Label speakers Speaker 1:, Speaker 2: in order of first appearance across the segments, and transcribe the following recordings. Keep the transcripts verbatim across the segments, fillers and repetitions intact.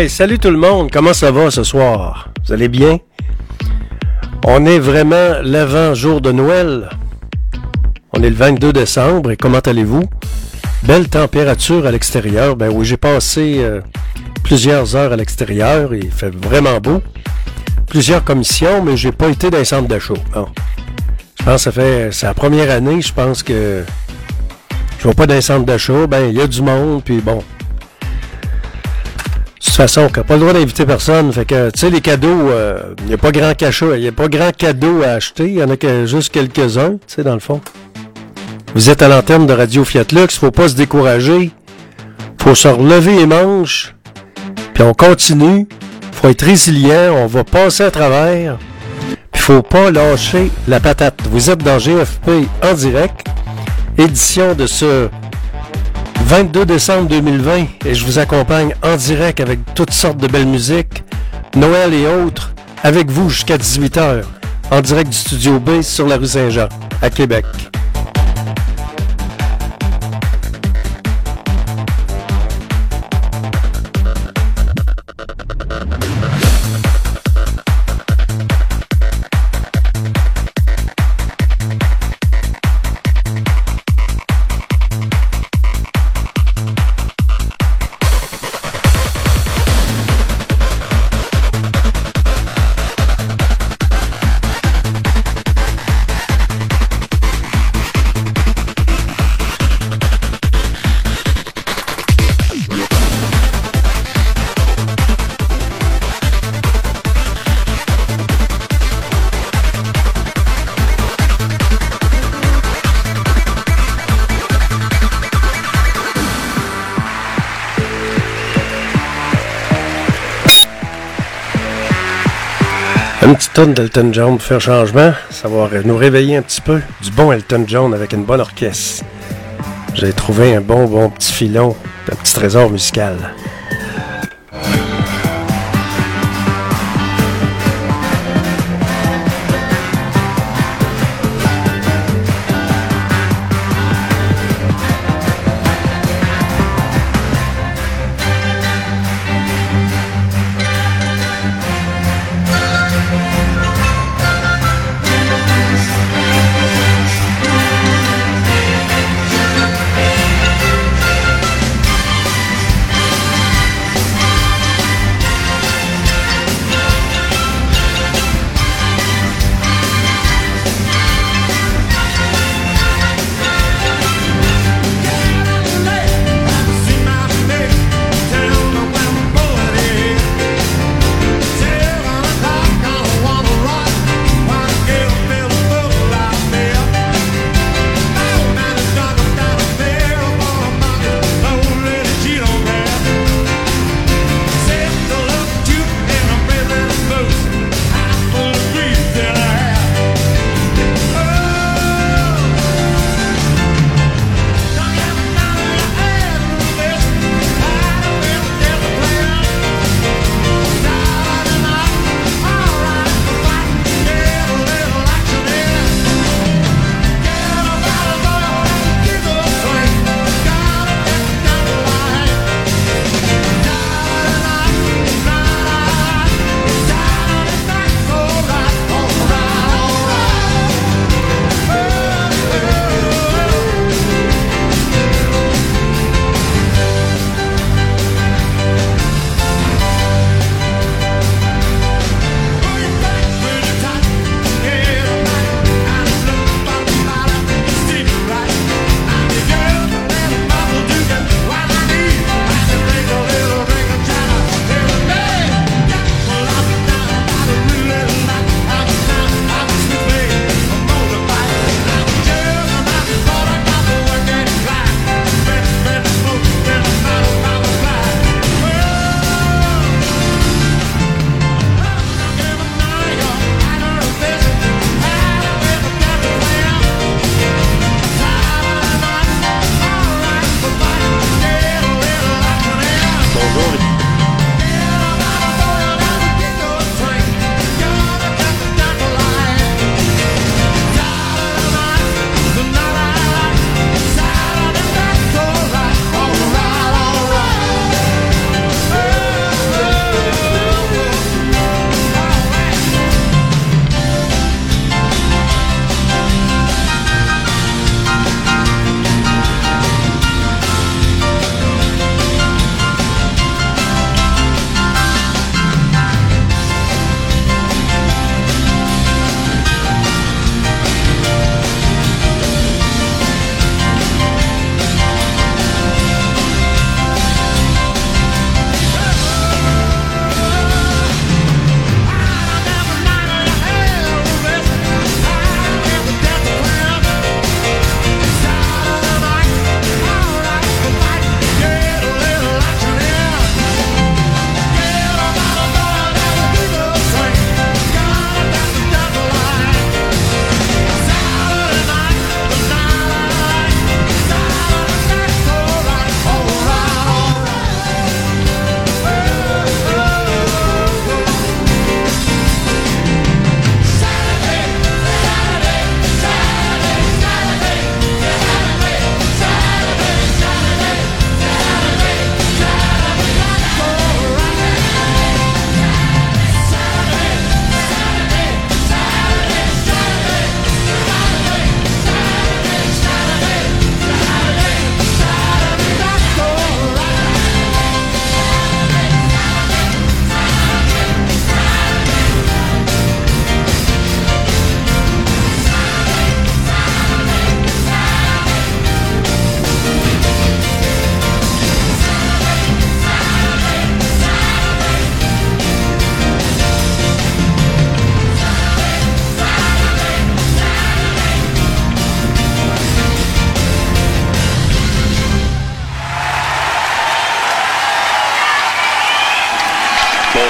Speaker 1: Hey, salut tout le monde, comment ça va ce soir? Vous allez bien? On est vraiment l'avant-jour de Noël. On est le vingt-deux décembre et comment allez-vous? Belle température à l'extérieur. Ben oui, j'ai passé euh, plusieurs heures à l'extérieur et il fait vraiment beau. Plusieurs commissions, mais j'ai pas été dans les centres d'achat. Bon. Je pense que ça fait, c'est la première année, je pense que je vais pas dans les centres d'achat. Ben, il y a du monde, puis bon. De toute façon, on n'a pas le droit d'inviter personne. Fait que, tu sais, les cadeaux, il euh, n'y a pas grand cachet, il n'y a pas grand cadeau à acheter. Il y en a que, juste quelques-uns, tu sais, dans le fond. Vous êtes à l'antenne de Radio Fiat Lux, faut pas se décourager. Faut se relever les manches. Puis on continue. Faut être résilient, on va passer à travers. Puis faut pas lâcher la patate. Vous êtes dans G F P en direct. Édition de ce vingt-deux décembre deux mille vingt et je vous accompagne en direct avec toutes sortes de belles musiques, Noël et autres, avec vous jusqu'à dix-huit heures, en direct du Studio B sur la rue Saint-Jean, à Québec. Une petite tonne d'Elton John pour faire changement, ça va nous réveiller un petit peu. Du bon Elton John avec une bonne orchestre. J'ai trouvé un bon, bon petit filon, un petit trésor musical.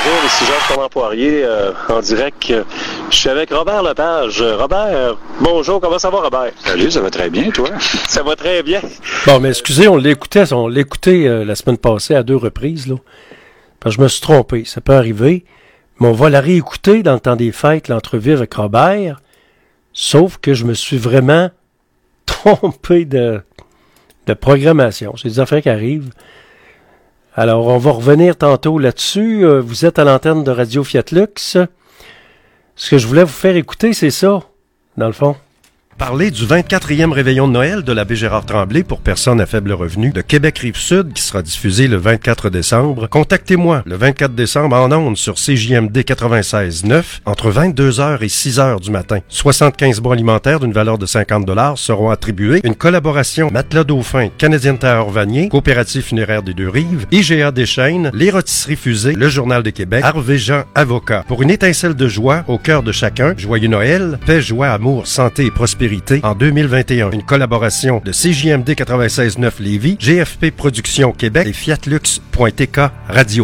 Speaker 2: Centre-Ville, ici Georges Fernand-Poirier, euh, en direct. Euh, je suis avec Robert Lepage. Robert, bonjour, comment ça va, Robert?
Speaker 3: Salut, ça va très bien, toi?
Speaker 2: Ça va très bien.
Speaker 1: Bon, mais excusez, on l'écoutait, on l'écoutait euh, la semaine passée à deux reprises, là. Parce que je me suis trompé, ça peut arriver. Mais on va la réécouter dans le temps des fêtes, l'entrevue avec Robert. Sauf que je me suis vraiment trompé de, de programmation. C'est des affaires qui arrivent. Alors, on va revenir tantôt là-dessus. Euh, vous êtes à l'antenne de Radio Fiat Lux. Ce que je voulais vous faire écouter, c'est ça, dans le fond. Parler du vingt-quatrième réveillon de Noël de l'abbé Gérard Tremblay pour personnes à faible revenu de Québec-Rive-Sud qui sera diffusé le vingt-quatre décembre. Contactez-moi le vingt-quatre décembre en ondes sur C J M D quatre-vingt-seize neuf entre vingt-deux heures et six heures du matin. soixante-quinze bons alimentaires d'une valeur de cinquante dollars seront attribués. Une collaboration Matelas Dauphin, Canadien Tire Vanier, Coopérative funéraire des Deux-Rives, I G A Deschênes, Les Rôtisseries Fusées, Le Journal de Québec, Harvey Jean Avocat. Pour une étincelle de joie au cœur de chacun, joyeux Noël, paix, joie, amour, santé et prospérité en deux mille vingt et un. Une collaboration de C J M D quatre-vingt-seize neuf Lévis, G F P Productions Québec et Fiatlux point T K Radio.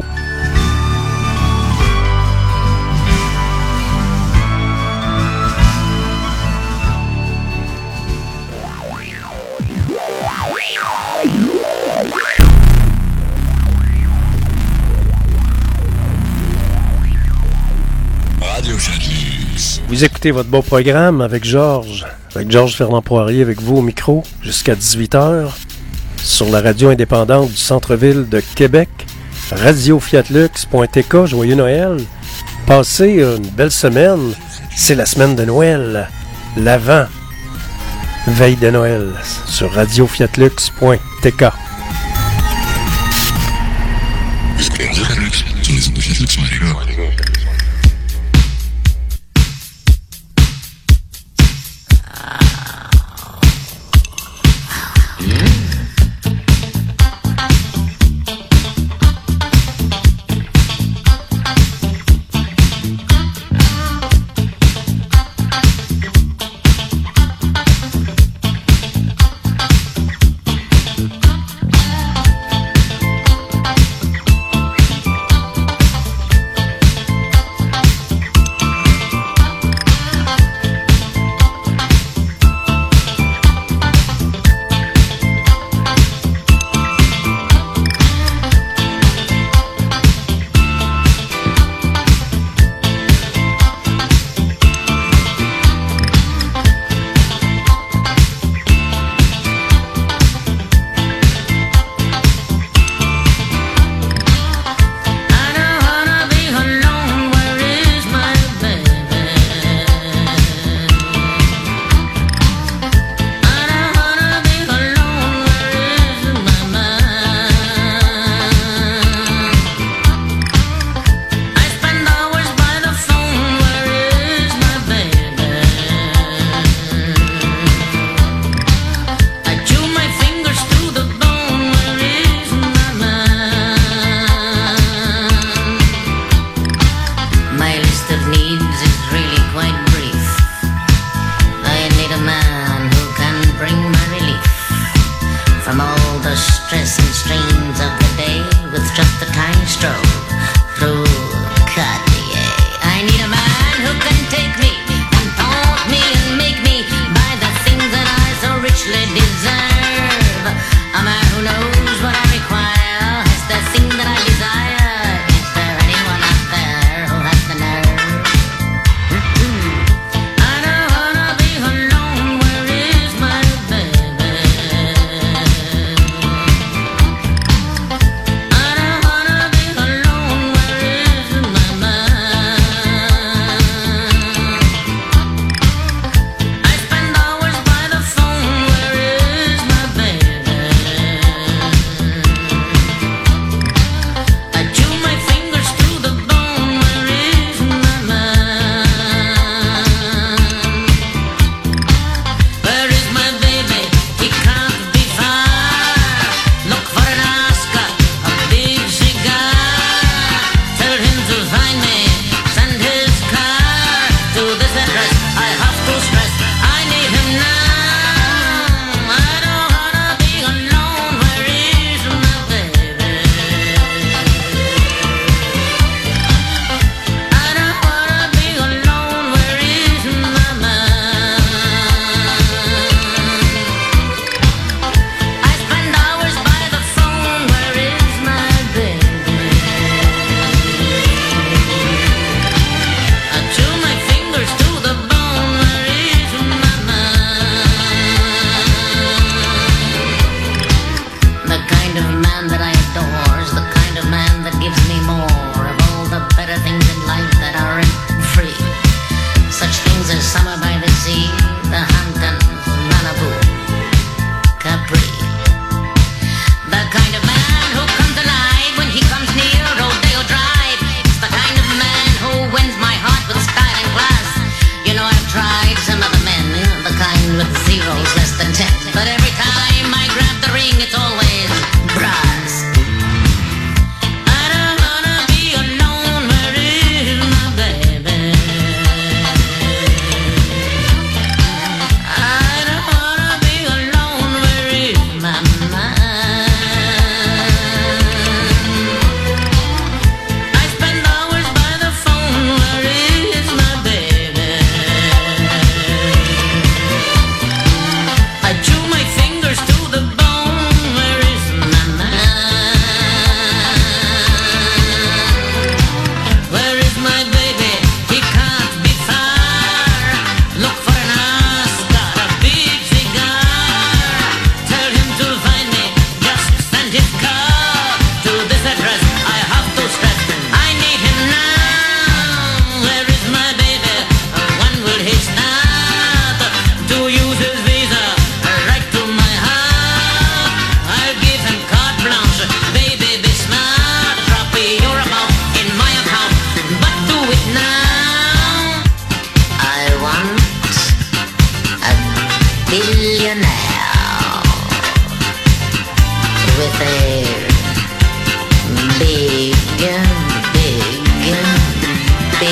Speaker 1: Vous écoutez votre beau programme avec Georges, avec Georges Fernand-Poirier avec vous au micro jusqu'à dix-huit heures sur la radio indépendante du centre-ville de Québec, radio fiatlux point T K. Joyeux Noël. Passez une belle semaine. C'est la semaine de Noël, l'avant veille de Noël sur radio fiatlux point T K.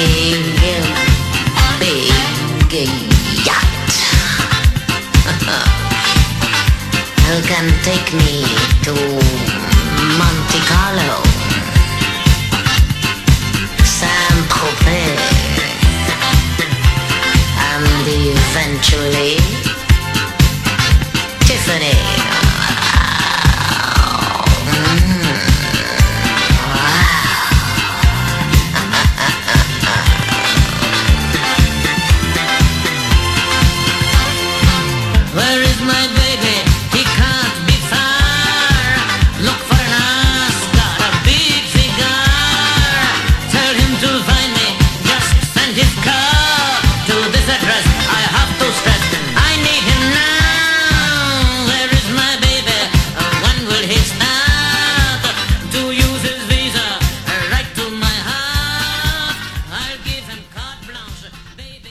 Speaker 3: big yacht. Who can take me to Monte Carlo, Saint-Tropez, and eventually Tiffany. Where is my baby? He can't be far. Look for an ass, got a big figure. Tell him to find me, just send his car to this address. I have to stress, I need him now. Where is my baby? When will he start to use his visa right to my heart? I'll give him carte blanche, baby.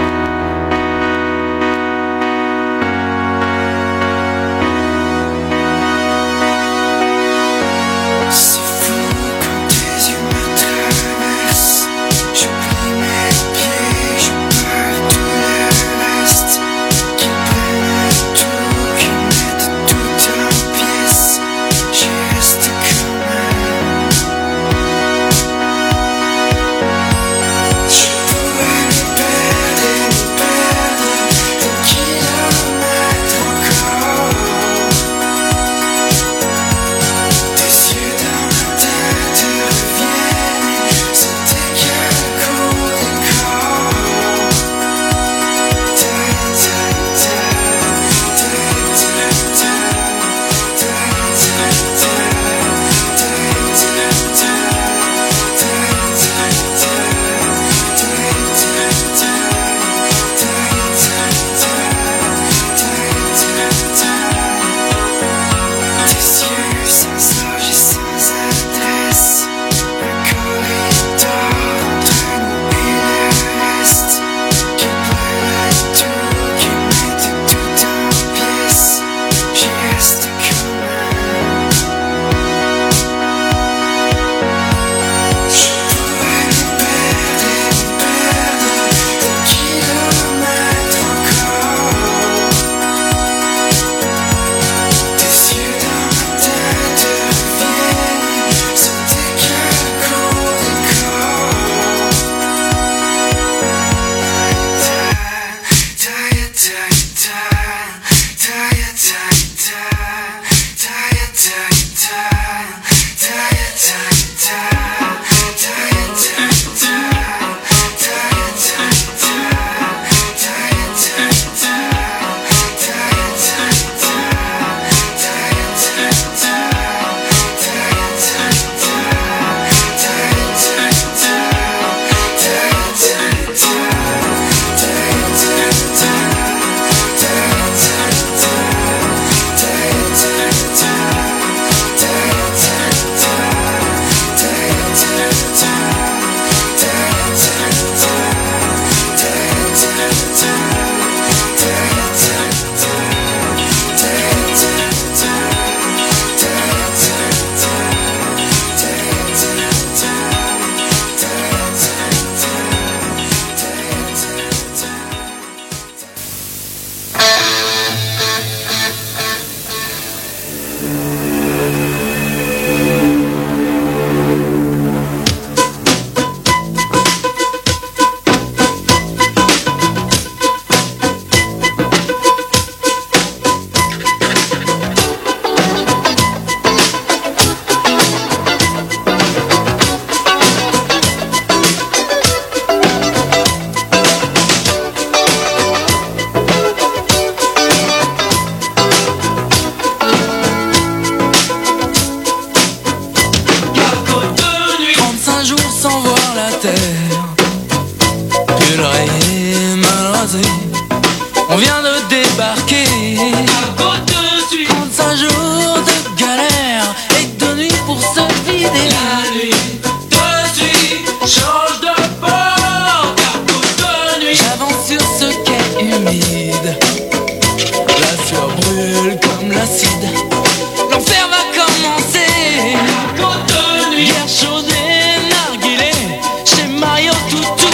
Speaker 4: L'enfer va commencer. Guerre chaude et narguilé chez Mario Toutou.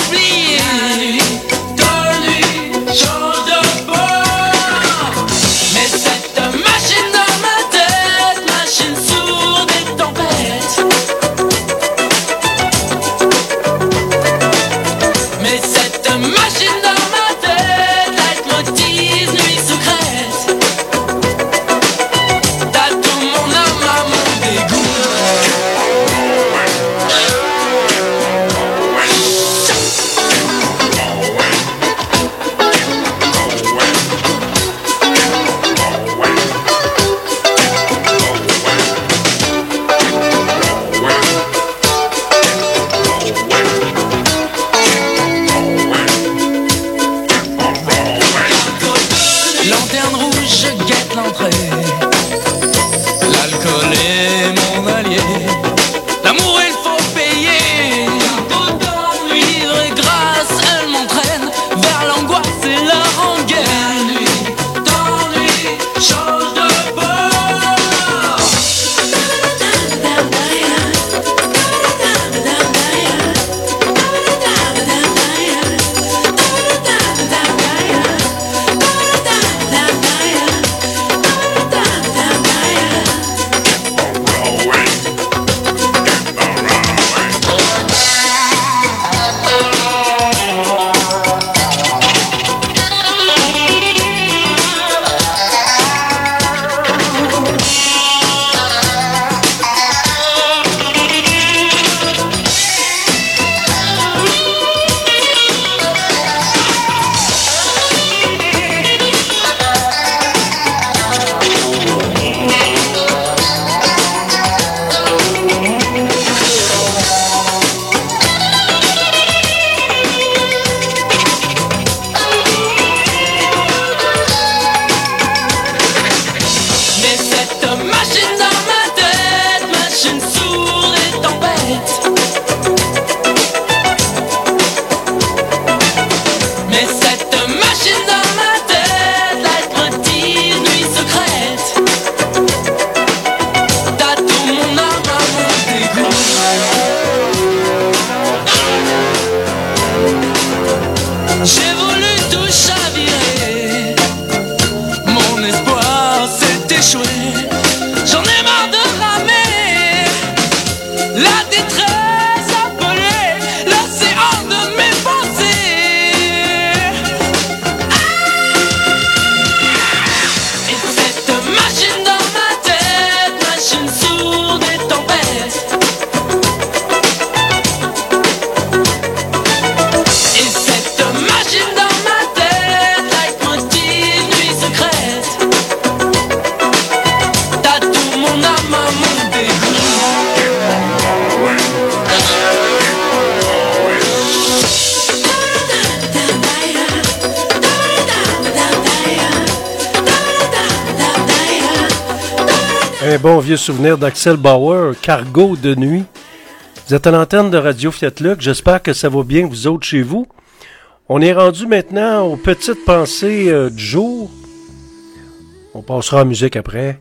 Speaker 4: rentrée. L'alcool est mon allié. L'amour il faut payer. Autant vivre et grâce, elle m'entraîne vers l'angoisse et la rengaine. Nuit d'ennui, change de bord.
Speaker 1: Un bon vieux souvenir d'Axel Bauer, Cargo de nuit. Vous êtes à l'antenne de Radio Fiat Lux. J'espère que ça va bien, vous autres, chez vous. On est rendu maintenant aux petites pensées euh, du jour. On passera en musique après.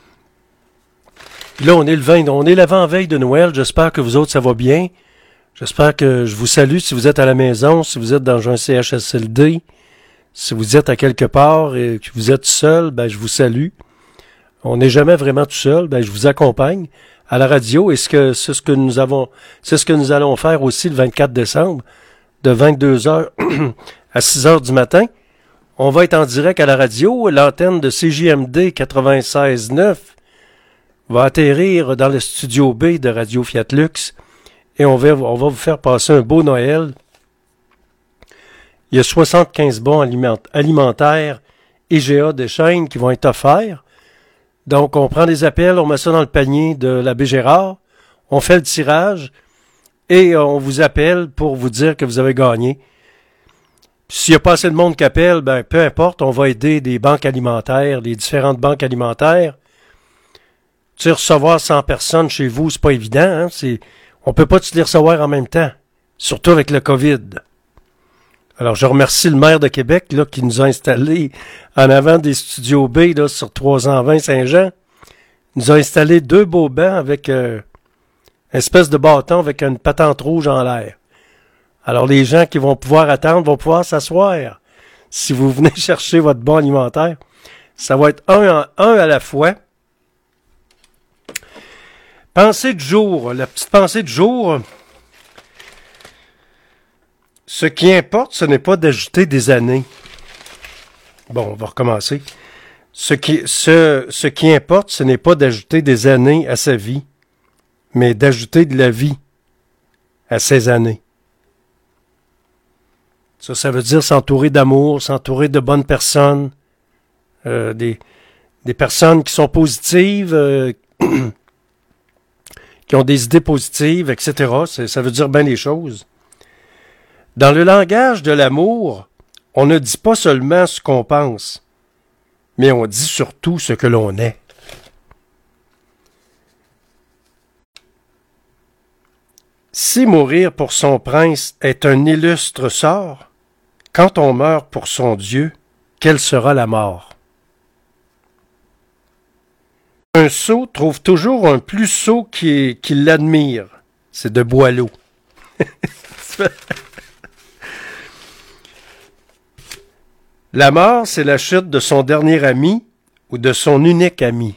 Speaker 1: Puis là, on est le vingt, on est l'avant-veille de Noël. J'espère que vous autres, ça va bien. J'espère que je vous salue si vous êtes à la maison, si vous êtes dans un C H S L D, si vous êtes à quelque part et que vous êtes seul, ben je vous salue. On n'est jamais vraiment tout seul, ben je vous accompagne à la radio et ce que c'est ce que nous avons c'est ce que nous allons faire aussi le vingt-quatre décembre de vingt-deux heures à six heures du matin. On va être en direct à la radio, l'antenne de C J M D quatre-vingt-seize neuf va atterrir dans le studio B de Radio Fiat Lux et on va on va vous faire passer un beau Noël. Il y a soixante-quinze bons aliment, alimentaires I G A des chaînes qui vont être offerts. Donc, on prend des appels, on met ça dans le panier de l'abbé Gérard, on fait le tirage et on vous appelle pour vous dire que vous avez gagné. S'il n'y a pas assez de monde qui appelle, ben peu importe, on va aider des banques alimentaires, les différentes banques alimentaires. Tu sais, recevoir cent personnes chez vous, c'est pas évident, hein? C'est, on peut pas tous les recevoir en même temps, surtout avec le COVID. Alors, je remercie le maire de Québec là, qui nous a installés en avant des studios B là, sur trois cent vingt Saint-Jean. Il nous a installé deux beaux bancs avec euh, une espèce de bâton avec une patente rouge en l'air. Alors, les gens qui vont pouvoir attendre vont pouvoir s'asseoir. Si vous venez chercher votre bon alimentaire, ça va être un, un à la fois. Pensée du jour. La petite pensée du jour... Ce qui importe, ce n'est pas d'ajouter des années. Bon, on va recommencer. Ce qui, ce, ce qui importe, ce n'est pas d'ajouter des années à sa vie, mais d'ajouter de la vie à ses années. Ça, ça veut dire s'entourer d'amour, s'entourer de bonnes personnes, euh, des, des personnes qui sont positives, euh, qui ont des idées positives, et cetera. C'est, ça veut dire bien les choses. Dans le langage de l'amour, on ne dit pas seulement ce qu'on pense, mais on dit surtout ce que l'on est. Si mourir pour son prince est un illustre sort, quand on meurt pour son Dieu, quelle sera la mort? Un sot trouve toujours un plus sot qui, qui l'admire. C'est de Boileau. La mort, c'est la chute de son dernier ami ou de son unique ami.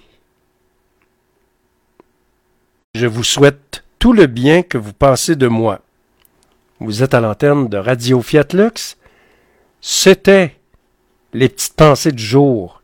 Speaker 1: Je vous souhaite tout le bien que vous pensez de moi. Vous êtes à l'antenne de Radio Fiat Lux. C'était les petites pensées du jour.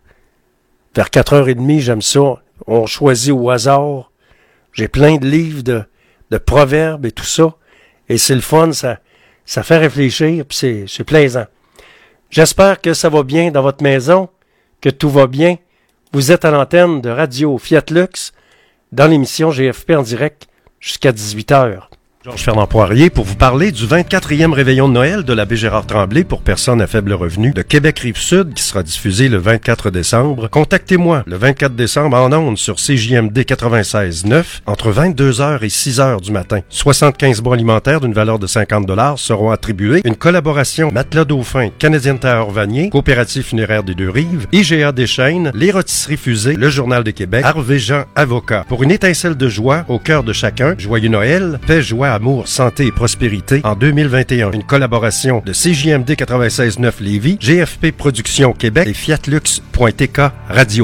Speaker 1: Vers quatre heures trente, j'aime ça. On choisit au hasard. J'ai plein de livres de, de proverbes et tout ça. Et c'est le fun, ça, ça fait réfléchir, puis c'est, c'est plaisant. J'espère que ça va bien dans votre maison, que tout va bien. Vous êtes à l'antenne de Radio Fiat Lux dans l'émission G F P en direct jusqu'à dix-huit heures. Georges Fernand Poirier pour vous parler du vingt-quatrième réveillon de Noël de l'abbé Gérard Tremblay pour personnes à faible revenu de Québec-Rive-Sud qui sera diffusé le vingt-quatre décembre. Contactez-moi le vingt-quatre décembre en ondes sur C J M D quatre-vingt-seize neuf entre vingt-deux heures et six heures du matin. soixante-quinze bons alimentaires d'une valeur de cinquante dollars seront attribués. Une collaboration Matelas Dauphin, Canadien Tailleur Vanier, Coopérative Funéraire des Deux-Rives, I G A Deschênes, Les Rôtisseries Fusées, Le Journal de Québec, Harvey Jean Avocat. Pour une étincelle de joie au cœur de chacun, joyeux Noël, paix, joie, amour, santé et prospérité en deux mille vingt et un. Une collaboration de C J M D quatre-vingt-seize neuf Lévis, G F P Productions Québec et Fiatlux point T K Radio.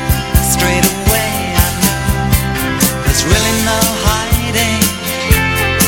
Speaker 5: Straight away I know there's really no hiding.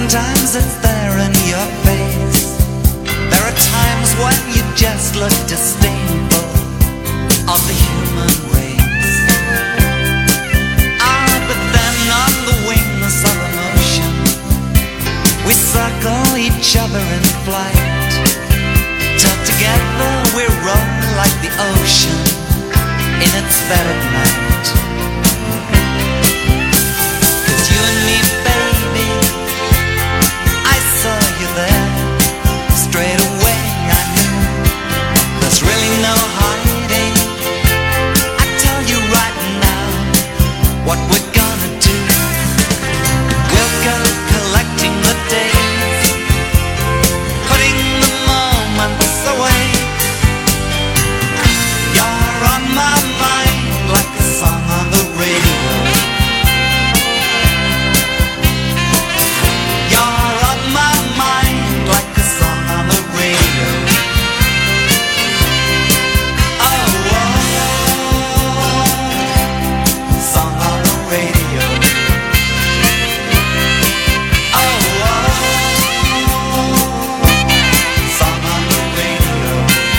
Speaker 5: Sometimes it's there in your face. There are times when you just look disdainful of the human race. Ah, but then on the wings of emotion, we circle each other in flight, till together we roll like the ocean in its bed at night. 'Cause you and me, baby, I saw you there. Straight away I knew there's really no hiding. I tell you right now what we're gonna do. We'll go collecting the days, putting the moments away. You're on my mind like a song on the radio. You're on my mind like a song on the radio. Oh, oh, song on the radio. Oh, oh, song on the radio.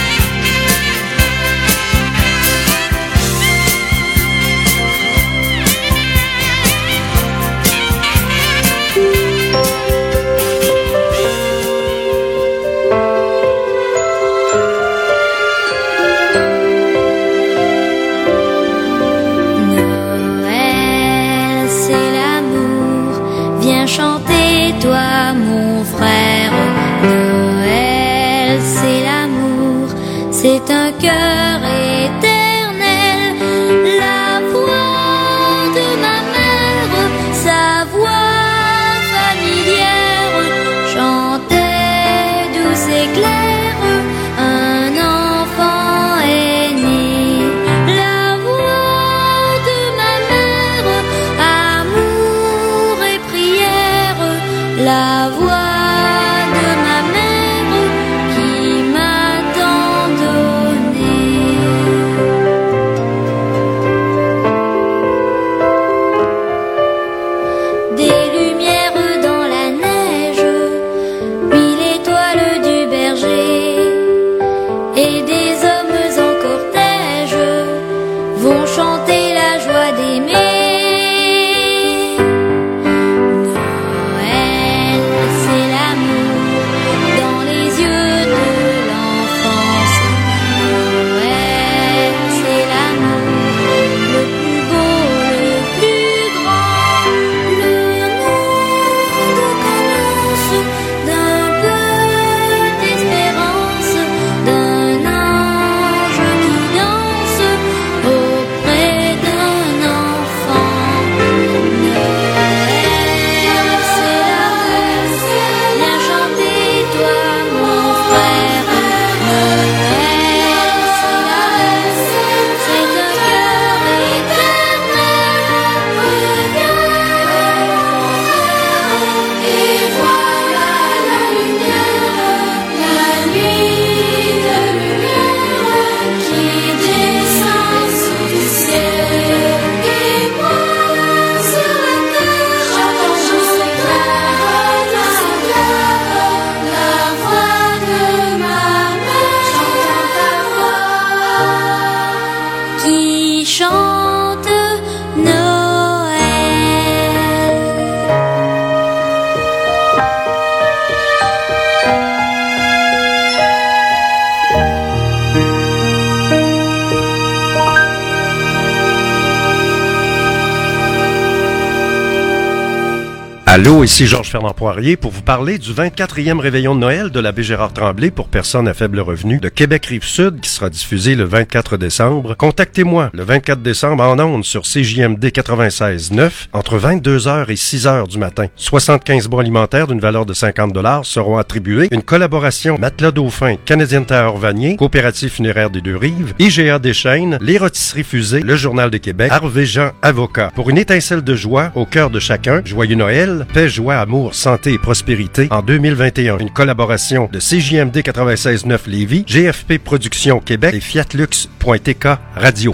Speaker 6: Noël, c'est l'amour. Viens chanter, toi, mon frère. Noël, c'est l'amour. C'est un cœur éternel. La voix de ma mère, sa voix familière, chantait douce et claire. Un enfant est né. La voix de ma mère, amour et prière. La voix de ma mère qui m'a tant donné. Des lumières dans la neige, puis l'étoile du berger, et des hommes en cortège vont chanter la joie d'aimer. Noël, c'est l'amour dans les yeux de l'enfance. Noël, c'est l'amour, le plus beau, le plus grand, le monde commence d'un peu d'espérance, d'un ange qui danse auprès d'un enfant. Noël, c'est l'amour, viens chanter, toi, mon frère. Noël, c'est l'amour, c'est un cœur éternel. Regarde, et voilà la lumière, la nuit de lumière qui descend sous le ciel. Et moi sur la terre, j'entends chanter claire, la voix de ma mère, j'entends ta voix qui chante Noël.
Speaker 1: Allô, ici Georges Fernand Poirier pour vous parler du vingt-quatrième réveillon de Noël de l'abbé Gérard Tremblay pour personnes à faible revenu de Québec-Rive-Sud qui sera diffusé le vingt-quatre décembre. Contactez-moi le vingt-quatre décembre en ondes sur C J M D quatre-vingt-seize neuf entre vingt-deux heures et six heures du matin. soixante-quinze bons alimentaires d'une valeur de cinquante dollars seront attribués. Une collaboration Matelas Dauphin, Canadien Tire Vanier, Coopérative funéraire des Deux-Rives, I G A Deschênes, Les Rôtisseries Fusées, Le Journal de Québec, Harvey Jean Avocat. Pour une étincelle de joie au cœur de chacun, joyeux Noël, paix, joie, amour, santé et prospérité en deux mille vingt et un. Une collaboration de C J M D quatre-vingt-seize neuf Lévis, G F P Productions Québec et Fiat Lux point T K Radio.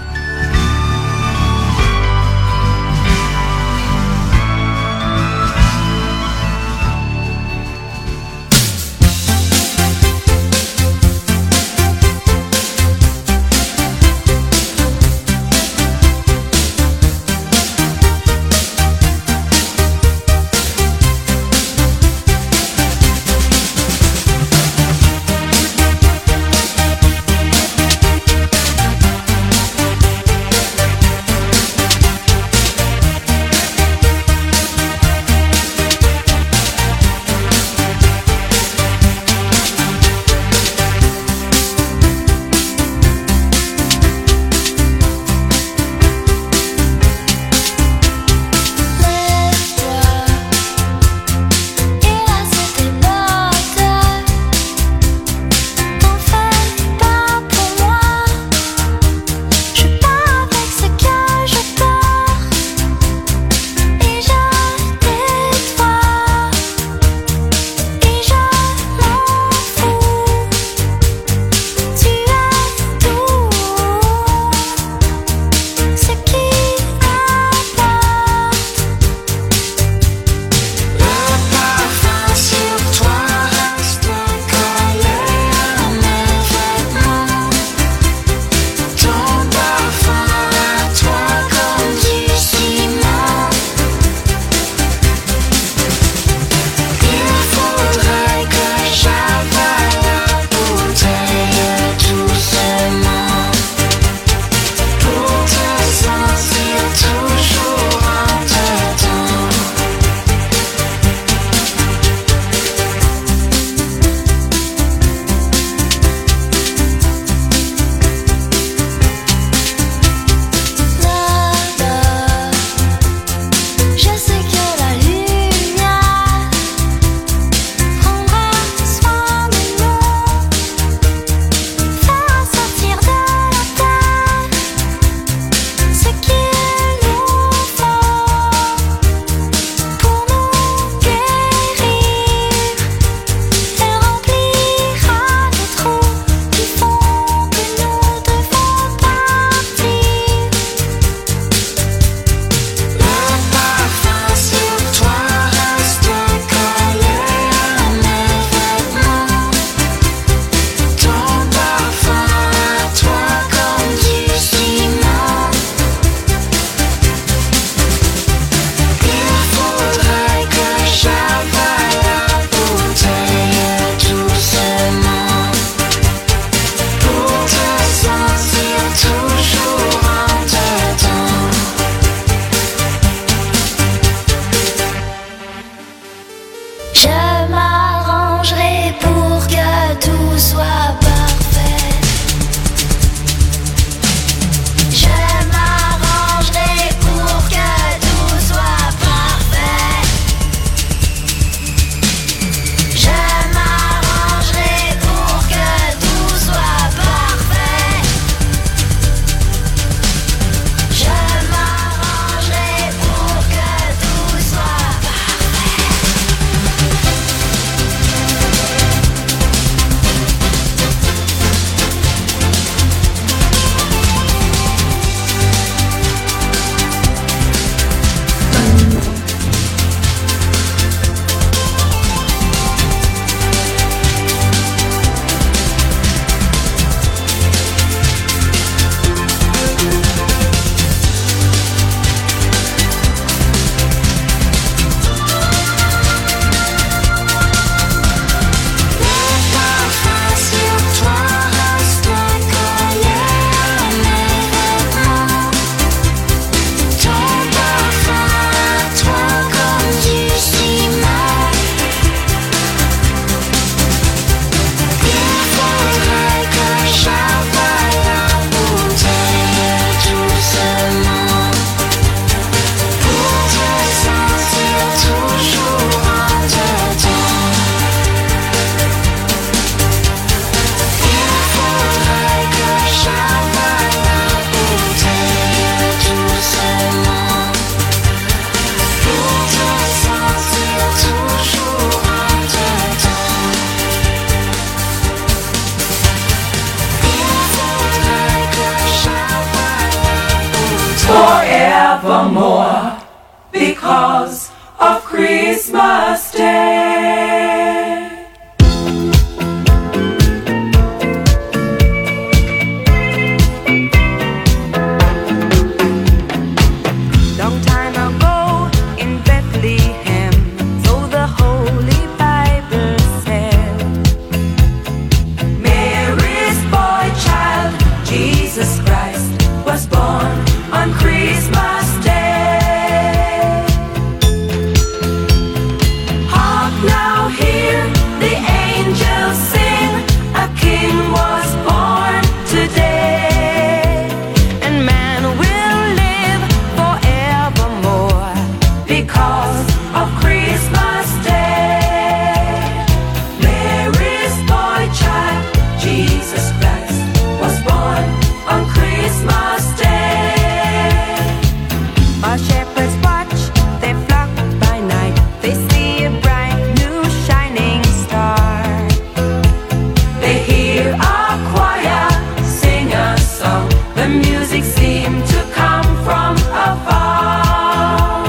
Speaker 7: forevermore because of Christmas Day.
Speaker 8: Long time ago in Bethlehem, so the Holy Bible said,
Speaker 7: Mary's boy child, Jesus Christ, was born on Christmas Day. Hark now, hear the angels sing, a king was born today.
Speaker 8: and man will live forevermore
Speaker 7: Because of Christmas Day, Mary's boy child, Jesus Christ, was born on Christmas Day.
Speaker 8: While shepherds watch their flock by night, they see a bright new shining star.
Speaker 7: They hear a choir sing a song, the music seemed to come from afar.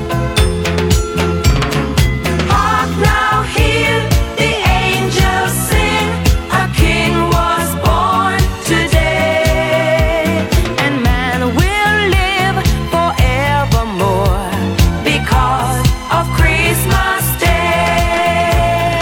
Speaker 7: Hark now, hear the angels sing, a king was born today.
Speaker 8: And man will live forevermore
Speaker 7: Because of Christmas Day.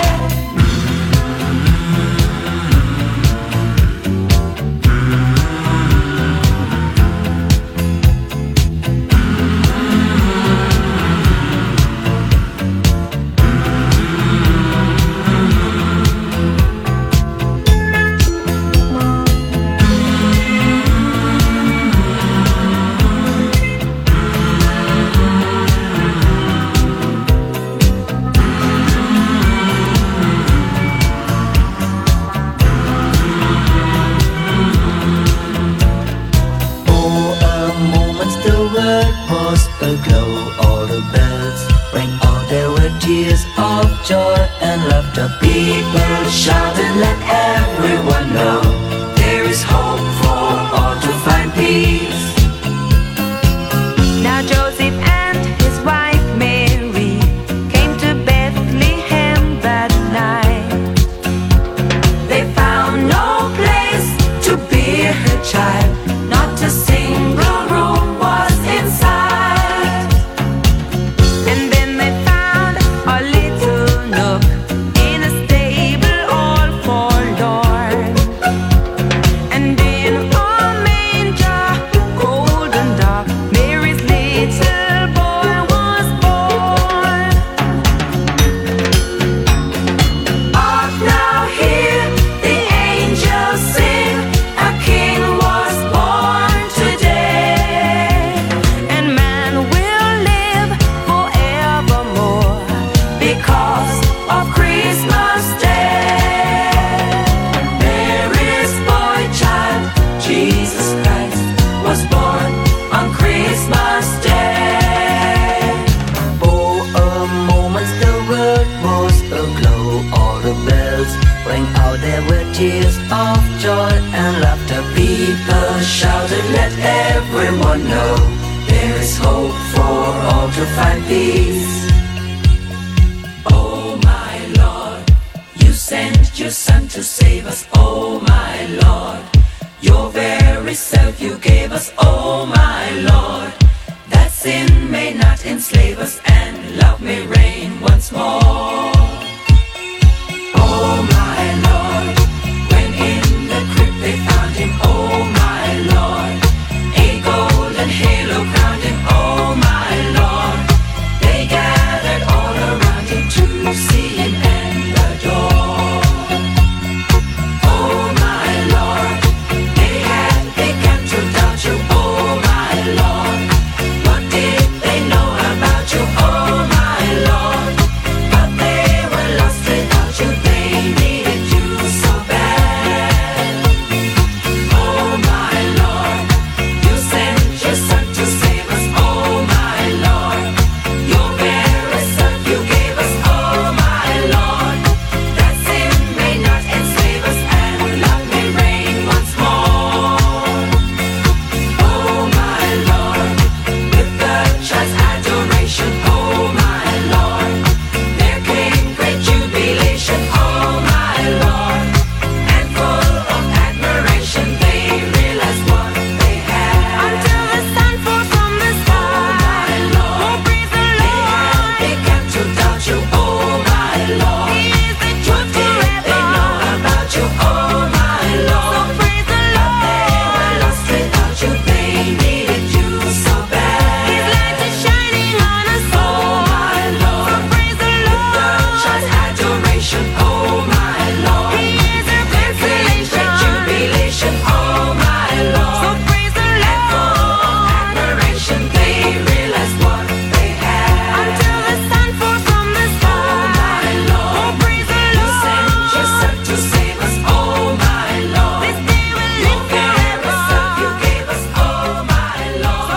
Speaker 5: For a moment the world was aglow, all the bells rang out, there were tears of joy and laughter.
Speaker 7: People shouted, let everyone know there is hope for all to find peace.
Speaker 8: Now Joseph and his wife Mary came to Bethlehem that night.
Speaker 7: They found no place to bear her child, not a single room was inside.
Speaker 8: And then they found a little nook in a stable all forlorn. And in a manger, cold and dark, Mary's little boy was born.
Speaker 7: Hark now, hear the angels sing, a king was born today.
Speaker 8: And man will live forevermore
Speaker 7: Because of Christmas Day, Mary's boy child, Jesus Christ, was born on Christmas Day.
Speaker 5: For a moment the world was aglow, all the bells rang out, there were tears of joy and laughter.
Speaker 7: People shouted, let everyone know there is hope for all to find peace. Oh my Lord, you sent your Son to save us. Oh my Lord, your very self you gave us. Oh my Lord, that sin may not enslave us and love may reign once more. Oh my Lord, when in the crypt they found him. Oh my Lord, a golden halo crowned him. Oh my Lord, they gathered all around him to see him and adore. Oh my Lord, they had begun to doubt you. Oh my Lord, what did they know about you? Oh my Lord, but they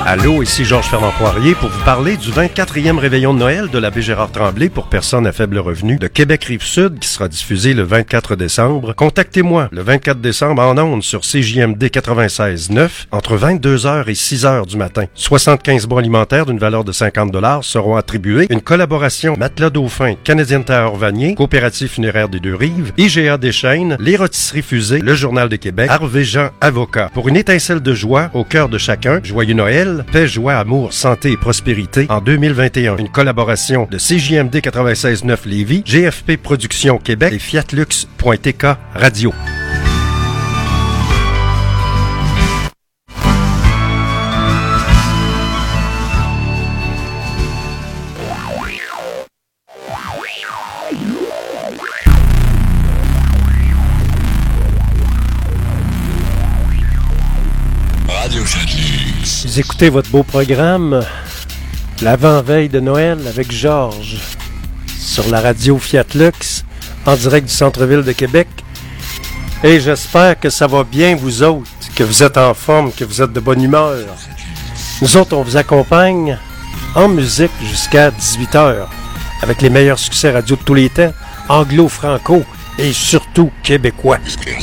Speaker 1: Allô, ici Georges Fernand Poirier pour vous parler du vingt-quatrième réveillon de Noël de l'abbé Gérard Tremblay pour personnes à faible revenu de Québec-Rive-Sud qui sera diffusé le vingt-quatre décembre. Contactez-moi le vingt-quatre décembre en ondes sur C J M D quatre-vingt-seize neuf entre vingt-deux heures et six heures du matin. soixante-quinze bons alimentaires d'une valeur de cinquante dollars seront attribués. Une collaboration Matelas Dauphin, Canadien Tailleur Vanier, Coopérative Funéraire des Deux-Rives, I G A Deschênes, Les Rôtisseries Fusées, Le Journal de Québec, Harvey Jean Avocat. Pour une étincelle de joie au cœur de chacun, joyeux Noël, paix, joie, amour, santé et prospérité en deux mille vingt et un. Une collaboration de C J M D quatre-vingt-seize neuf Lévis, G F P Productions Québec et Fiat Lux point T K Radio. Vous écoutez votre beau programme, l'avant-veille de Noël avec Georges, sur la radio Fiat Lux, en direct du centre-ville de Québec. Et j'espère que ça va bien vous autres, que vous êtes en forme, que vous êtes de bonne humeur. Nous autres, on vous accompagne en musique jusqu'à dix-huit heures, avec les meilleurs succès radio de tous les temps, anglo-franco et surtout québécois.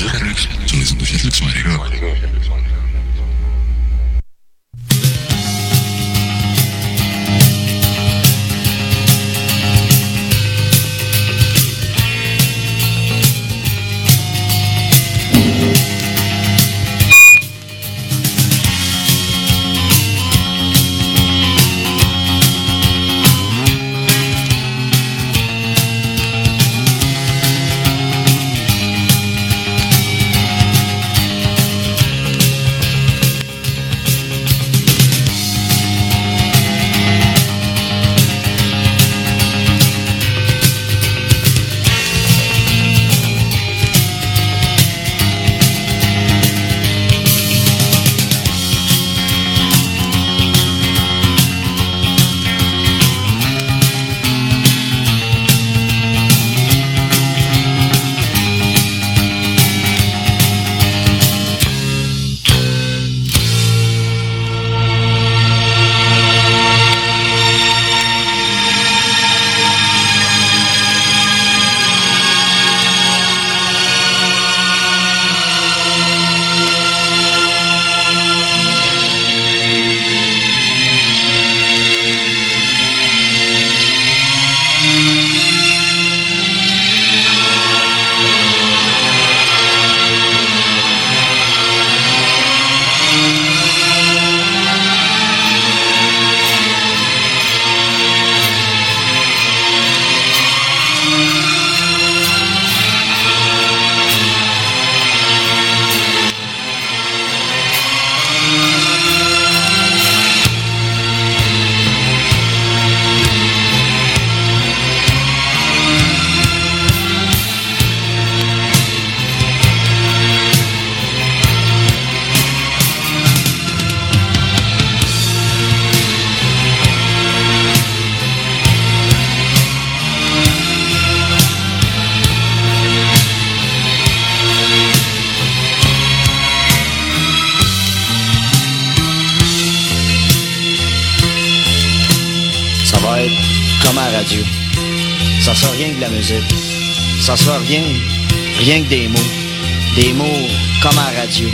Speaker 9: Ça sera rien que de la musique. Ça sera rien, rien que des mots. Des mots comme à la radio.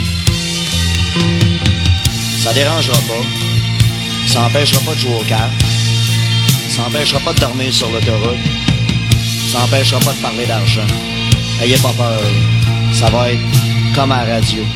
Speaker 9: Ça dérangera pas. Ça empêchera pas de jouer aux cartes. Ça empêchera pas de dormir sur l'autoroute. Ça empêchera pas de parler d'argent. Ayez pas peur. Ça va être comme à la radio.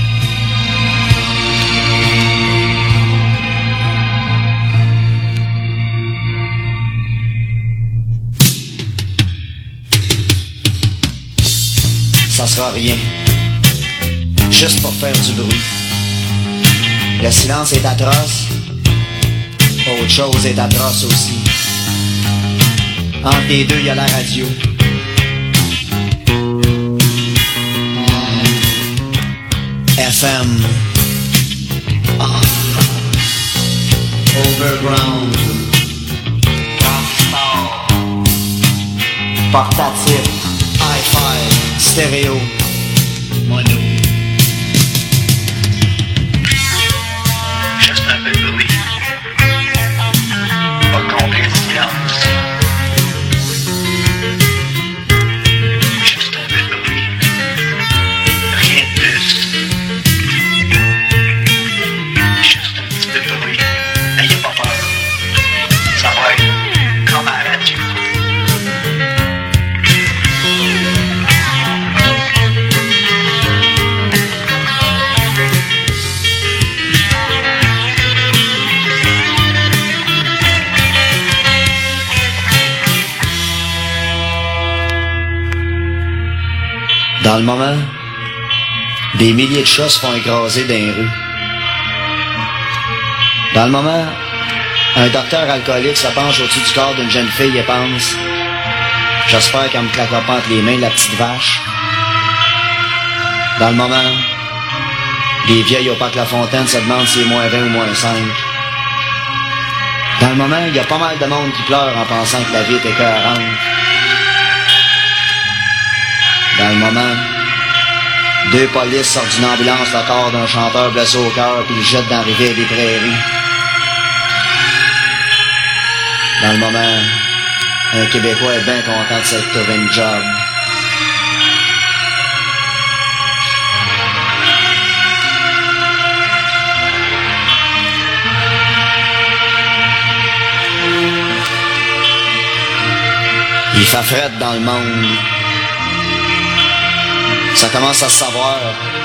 Speaker 9: Ça sera rien, juste pour faire du bruit. Le silence est atroce, autre chose est atroce aussi. Entre les deux, il y a la radio. F M, Overground, portatif, hi-fi, stéréo, mono.
Speaker 10: Juste un peu de bruit.
Speaker 9: Dans le moment, des milliers de chats se font écraser dans les rues. Dans le moment, un docteur alcoolique se penche au-dessus du corps d'une jeune fille et pense « J'espère qu'elle me claquera pas entre les mains la petite vache. » Dans le moment, des vieilles au parc La Fontaine se demandent si c'est moins vingt ou moins cinq. Dans le moment, il y a pas mal de monde qui pleure en pensant que la vie est écœurante. Dans le moment, deux polices sortent d'une ambulance le corps d'un chanteur blessé au cœur puis le jettent dans la rivière des Prairies. Dans le moment, un Québécois est bien content de s'être trouvé une job. Il fait fret dans le monde. Ça commence à se savoir.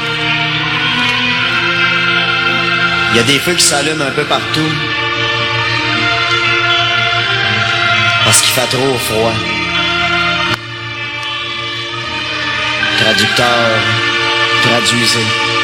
Speaker 9: Il y a des feux qui s'allument un peu partout. Parce qu'il fait trop froid. Traducteur, traduisez.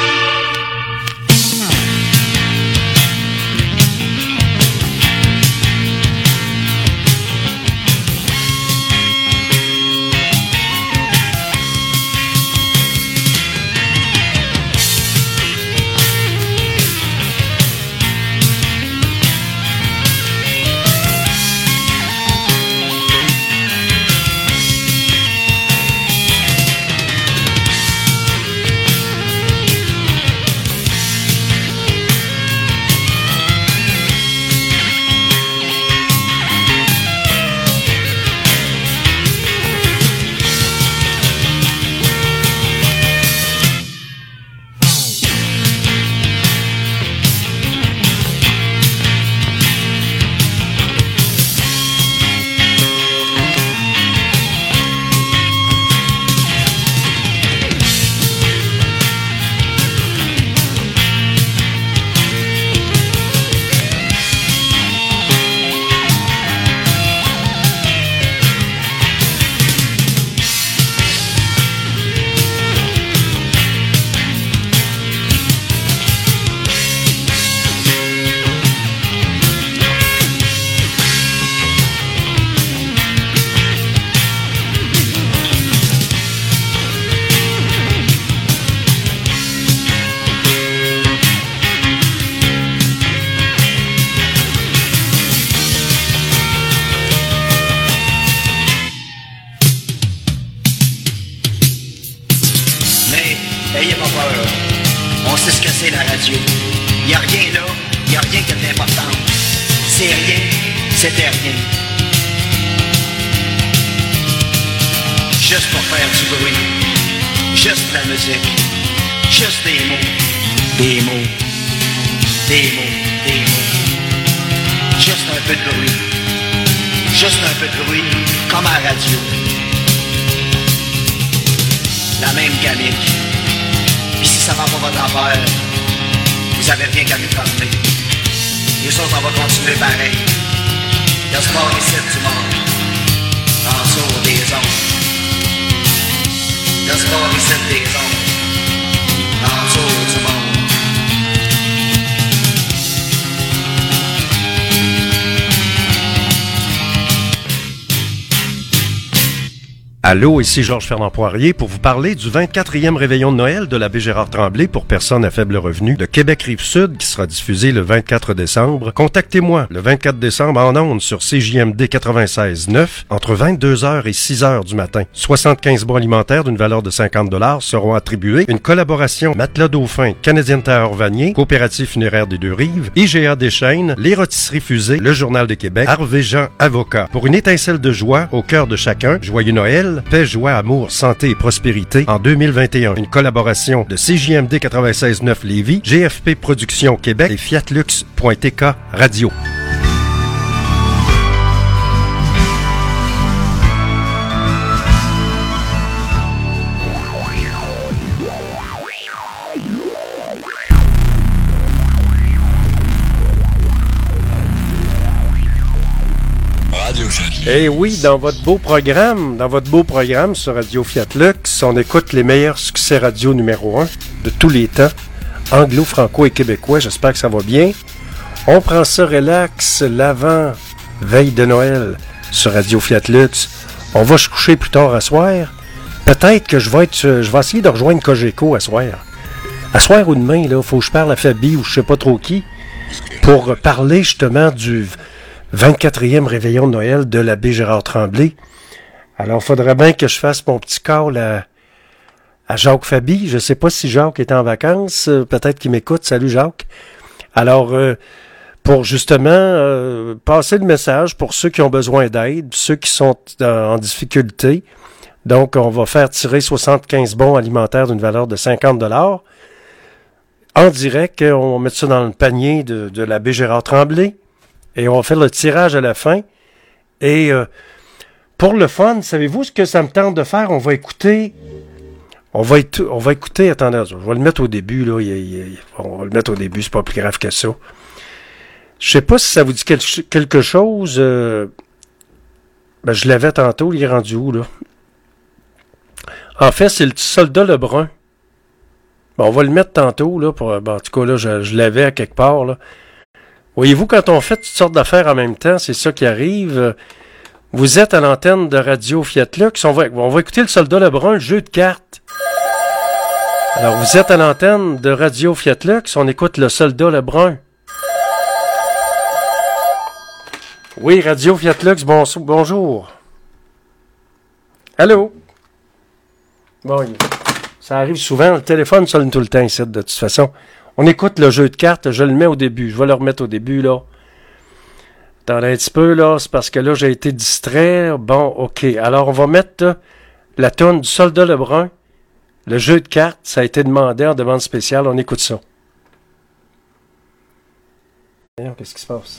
Speaker 1: Allô, ici Georges-Fernand Poirier pour vous parler du vingt-quatrième réveillon de Noël de l'abbé Gérard Tremblay pour personnes à faible revenu de Québec-Rive-Sud qui sera diffusé le vingt-quatre décembre. Contactez-moi le vingt-quatre décembre en ondes sur C J M D quatre-vingt-seize neuf entre vingt-deux heures et six heures du matin. soixante-quinze bons alimentaires d'une valeur de cinquante dollars seront attribués. Une collaboration Matelas Dauphin, Canadien Tailleur Vanier, Coopérative Funéraire des Deux-Rives, I G A Deschênes, Les Rôtisseries Fusées, Le Journal de Québec, Harvey Jean Avocat. Pour une étincelle de joie au cœur de chacun, joyeux Noël, paix, joie, amour, santé et prospérité en deux mille vingt et un. Une collaboration de C J M D quatre-vingt-seize neuf Lévis, G F P Productions Québec et Fiatlux point T K Radio.
Speaker 10: Radio Fiatlux.
Speaker 1: Eh oui, dans votre beau programme, dans votre beau programme sur Radio Fiat Lux, on écoute les meilleurs succès radio numéro un de tous les temps, anglo, franco et québécois. J'espère que ça va bien. On prend ça relax, l'avant, veille de Noël sur Radio Fiat Lux. On va se coucher plus tard à soir. Peut-être que je vais être, je vais essayer de rejoindre Cogeco à soir. À soir ou demain, là, faut que je parle à Fabi ou je sais pas trop qui pour parler justement du vingt-quatrième réveillon de Noël de l'abbé Gérard Tremblay. Alors, il faudrait bien que je fasse mon petit call à, à Jacques Fabi. Je ne sais pas si Jacques est en vacances. Euh, peut-être qu'il m'écoute. Salut, Jacques. Alors, euh, pour justement euh, passer le message pour ceux qui ont besoin d'aide, ceux qui sont euh, en difficulté. Donc, on va faire tirer soixante-quinze bons alimentaires d'une valeur de cinquante dollars. En direct, on va mettre ça dans le panier de, de l'abbé Gérard Tremblay. Et on va faire le tirage à la fin. Et euh, pour le fun, savez-vous ce que ça me tente de faire? On va écouter... On va, étu- on va écouter... Attendez, je vais le mettre au début. Là. Il, il, il, on va le mettre au début, c'est pas plus grave que ça. Je sais pas si ça vous dit quel, quelque chose. Euh, ben, je l'avais tantôt, il est rendu où, là? En fait, c'est le petit soldat Lebrun. Bon, on va le mettre tantôt, là. Pour, ben, en tout cas, là, je, je l'avais à quelque part, là. Voyez-vous, quand on fait toutes sortes d'affaires en même temps, c'est ça qui arrive. Vous êtes à l'antenne de Radio Fiat Lux. On va, on va écouter le soldat Lebrun, le jeu de cartes. Alors, vous êtes à l'antenne de Radio Fiat Lux. On écoute le soldat Lebrun. Oui, Radio Fiat Lux, bon, bonjour. Allô? Bon, ça arrive souvent. Le téléphone sonne tout le temps ici, de toute façon. On écoute le jeu de cartes, je le mets au début. Je vais le remettre au début, là. Attendez un petit peu, là. C'est parce que là, j'ai été distrait. Bon, OK. Alors, on va mettre là, la toune du soldat Lebrun. Le jeu de cartes, ça a été demandé en demande spéciale. On écoute ça. Qu'est-ce qui se passe?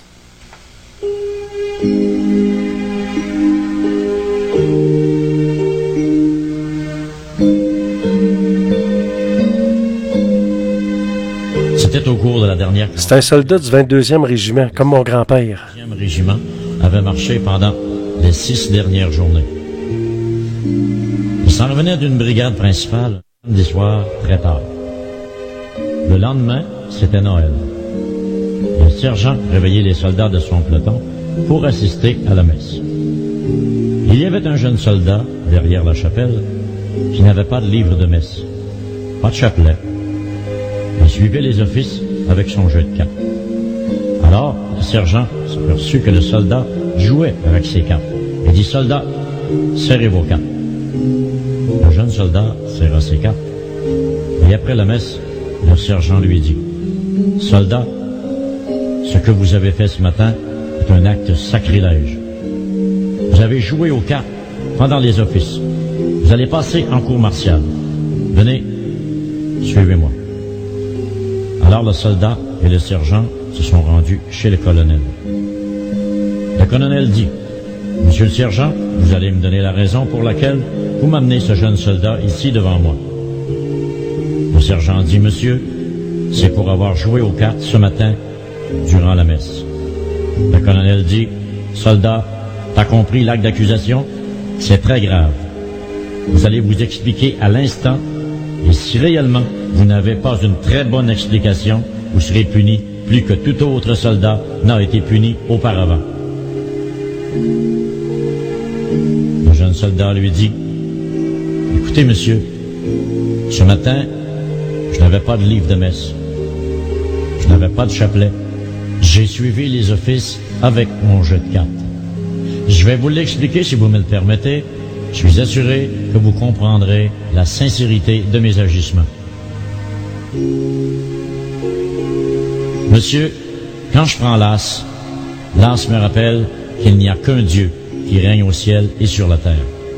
Speaker 10: C'était au cours de la dernière...
Speaker 1: C'est un soldat du vingt-deuxième régiment, comme mon grand-père.
Speaker 10: Le vingt-deuxième régiment avait marché pendant les six dernières journées. Il s'en revenait d'une brigade principale, samedi soir, très tard. Le lendemain, c'était Noël. Le sergent réveillait les soldats de son peloton pour assister à la messe. Il y avait un jeune soldat, derrière la chapelle, qui n'avait pas de livre de messe, pas de chapelet. Il suivait les offices avec son jeu de cartes. Alors, le sergent s'aperçut que le soldat jouait avec ses cartes et dit « Soldat, serrez vos cartes ». Le jeune soldat serra ses cartes et après la messe, le sergent lui dit « Soldat, ce que vous avez fait ce matin est un acte sacrilège. Vous avez joué aux cartes pendant les offices. Vous allez passer en cour martiale. Venez, suivez-moi. » Alors le soldat et le sergent se sont rendus chez le colonel. Le colonel dit « Monsieur le sergent, vous allez me donner la raison pour laquelle vous m'amenez ce jeune soldat ici devant moi. » Le sergent dit « Monsieur, c'est pour avoir joué aux cartes ce matin durant la messe. » Le colonel dit « Soldat, t'as compris l'acte d'accusation? C'est très grave. Vous allez vous expliquer à l'instant et si réellement vous n'avez pas une très bonne explication, vous serez puni plus que tout autre soldat n'a été puni auparavant. » Le jeune soldat lui dit « Écoutez, monsieur, ce matin, je n'avais pas de livre de messe. Je n'avais pas de chapelet. J'ai suivi les offices avec mon jeu de cartes. Je vais vous l'expliquer si vous me le permettez. Je suis assuré que vous comprendrez la sincérité de mes agissements. Monsieur, quand je prends l'as, l'as me rappelle qu'il n'y a qu'un Dieu qui règne au ciel et sur la terre.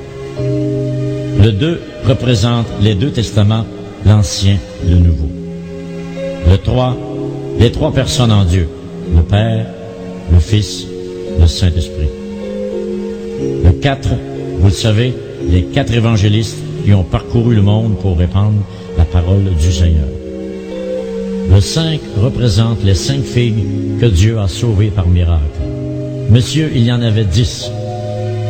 Speaker 10: Le deux représente les deux testaments, l'Ancien et le Nouveau. Le trois, les trois personnes en Dieu, le Père, le Fils, le Saint-Esprit. Le quatre, vous le savez, les quatre évangélistes qui ont parcouru le monde pour répandre la parole du Seigneur. Le cinq représente les cinq filles que Dieu a sauvées par miracle. Monsieur, il y en avait dix,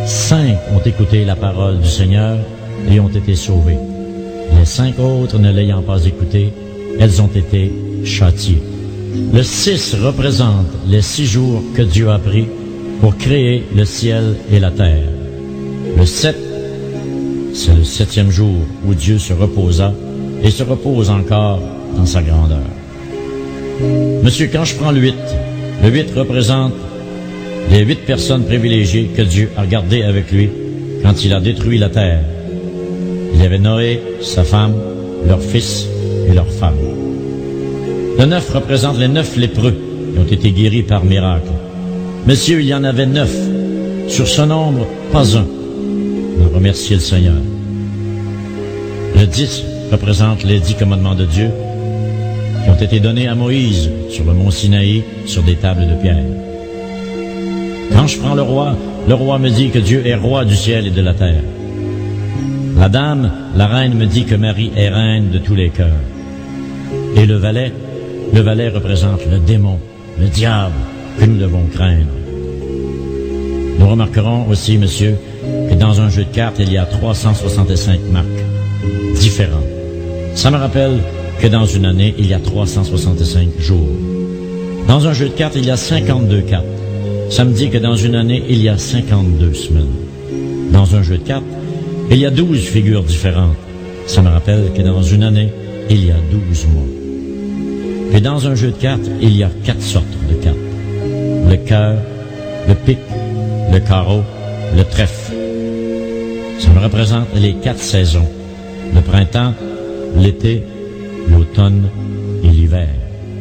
Speaker 10: Cinq ont écouté la parole du Seigneur et ont été sauvés. Les cinq autres, ne l'ayant pas écouté, elles ont été châtiées. Le six représente les six jours que Dieu a pris pour créer le ciel et la terre. Le sept, c'est le septième jour où Dieu se reposa et se repose encore dans sa grandeur. Monsieur, quand je prends le huit, le huit représente les huit personnes privilégiées que Dieu a gardées avec lui quand il a détruit la terre. Il y avait Noé, sa femme, leurs fils et leurs femmes. Le neuf représente les neuf lépreux qui ont été guéris par miracle. Messieurs, il y en avait neuf. Sur ce nombre, pas un n'a remercié le Seigneur. Le dix représente les dix commandements de Dieu qui ont été donnés à Moïse sur le mont Sinaï sur des tables de pierre. Quand je prends le roi, le roi me dit que Dieu est roi du ciel et de la terre. La dame, la reine me dit que Marie est reine de tous les cœurs. Et le valet, le valet représente le démon, le diable que nous devons craindre. Nous remarquerons aussi, monsieur, que dans un jeu de cartes, il y a trois cent soixante-cinq marques différentes. Ça me rappelle que dans une année, il y a trois cent soixante-cinq jours. Dans un jeu de cartes, il y a cinquante-deux cartes. Ça me dit que dans une année, il y a cinquante-deux semaines. Dans un jeu de cartes, il y a douze figures différentes. Ça me rappelle que dans une année, il y a douze mois. Et dans un jeu de cartes, il y a quatre sortes de cartes. Le cœur, le pic, le carreau, le trèfle. Ça me représente les quatre saisons. Le printemps, l'été, l'automne et l'hiver.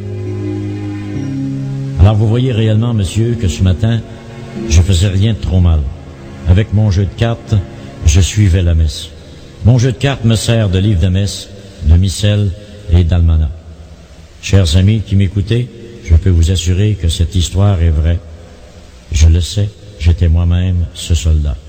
Speaker 10: Alors vous voyez réellement, monsieur, que ce matin, je faisais rien de trop mal. Avec mon jeu de cartes, je suivais la messe. Mon jeu de cartes me sert de livre de messe, de missel et d'almanach. Chers amis qui m'écoutez, je peux vous assurer que cette histoire est vraie. Je le sais, j'étais moi-même ce soldat.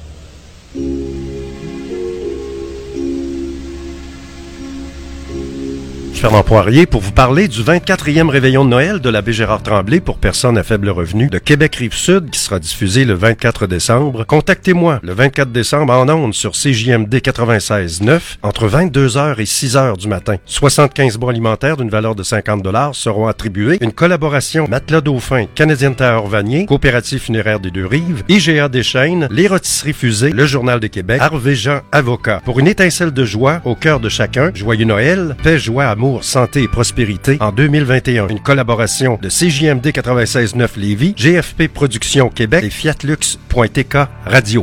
Speaker 1: Fernand Poirier pour vous parler du vingt-quatrième réveillon de Noël de l'abbé Gérard Tremblay pour personnes à faible revenu de Québec-Rive-Sud qui sera diffusé le vingt-quatre décembre. Contactez-moi le vingt-quatre décembre en ondes sur C J M D quatre-vingt-seize neuf entre vingt-deux heures et six heures du matin. soixante-quinze bons alimentaires d'une valeur de cinquante dollars seront attribués. Une collaboration Matelas Dauphin, Canadien Tire Vanier, Coopérative funéraire des Deux-Rives, I G A Deschênes, Les Rôtisseries Fusées, Le Journal de Québec, Harvey Jean Avocat. Pour une étincelle de joie au cœur de chacun, joyeux Noël, paix, joie, amour, santé et prospérité en deux mille vingt et un. Une collaboration de C J M D quatre-vingt-seize neuf Lévis, G F P Productions Québec et Fiat Lux point T K Radio.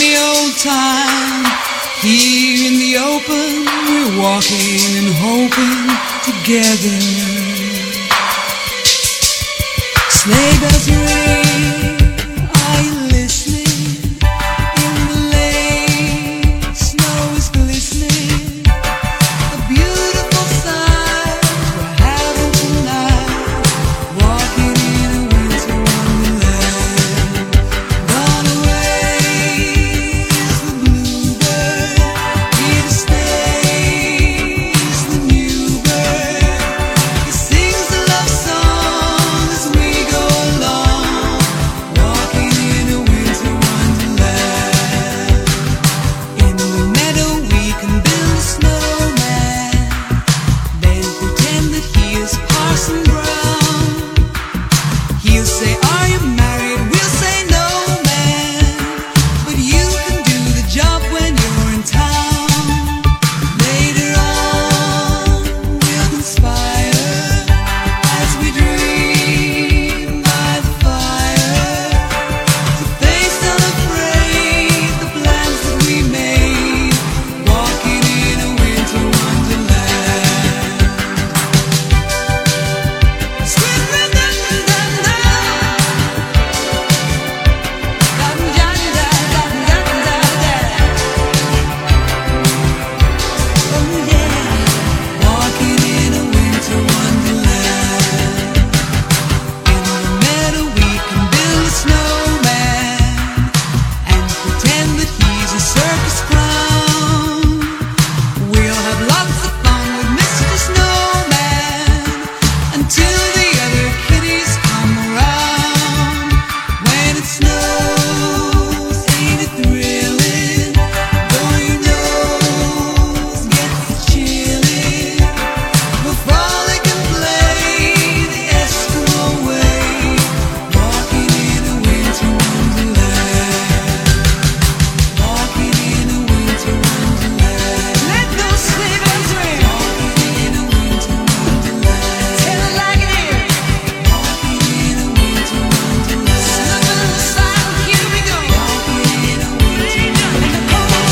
Speaker 11: the old time. Here in the open, we're walking and hoping together. Sleigh bells ring, are you listening? In the lane, snow is glistening. A beautiful sight we're having tonight. Walking in a winter wonderland. Gone away is the bluebird. Here to stay is the new bird. He sings a love song as we go along. Walking in a winter wonderland. In the meadow we can build a snowman. Then pretend that he is Parson Brown. He'll say, are you married? We'll say, no, man. But you can do the job when you're in town. Later on, we'll conspire as we dream by the fire to face unafraid the plans that we made. Walking in a winter wonderland. Squid, dun, dun, dun, dun. Dun, dun, dun, dun, dun, dun, dun. Oh yeah, walking in a winter wonderland. In the meadow we can build a snowman and pretend that he's a circus clown. We'll have lots of fun with Mister Snowman until the other kitties come around. When it snows, ain't it thrilling? Though your nose gets chilly, we'll frolic and play the Eskimo way. Walking in a winter wonderland. Walking in a winter wonderland. Let those sleigh bells ring. Walking in a winter wonderland. Tell it like it is. Walking in a winter wonderland. Slip in the side, here we go. Walking in a winter wonderland. Come on,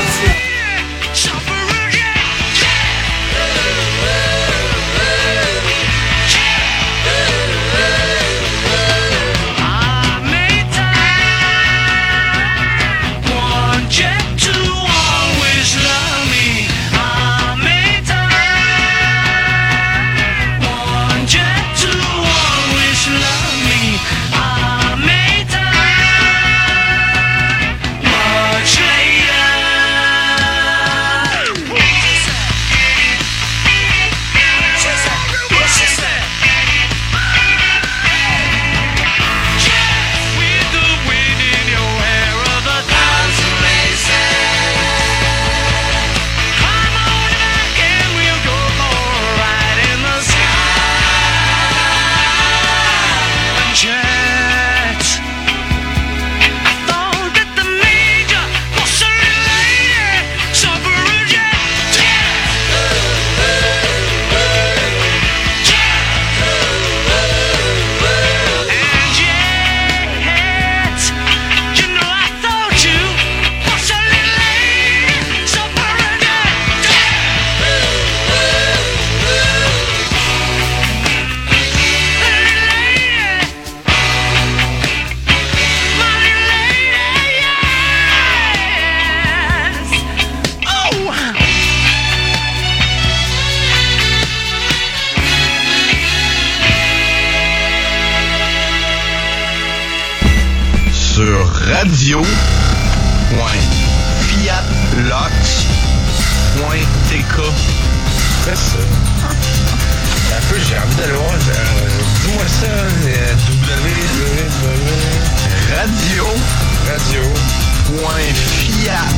Speaker 12: sur radio point fiat lox point t k. C'est ça. Un peu, j'ai envie d'aller voir. euh, Dis-moi ça, euh, W W radio radio point fiat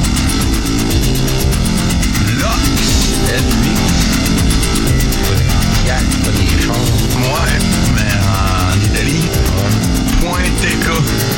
Speaker 12: lox L V Fiat, pas des choses. Ouais, mais en Italie. Point T K.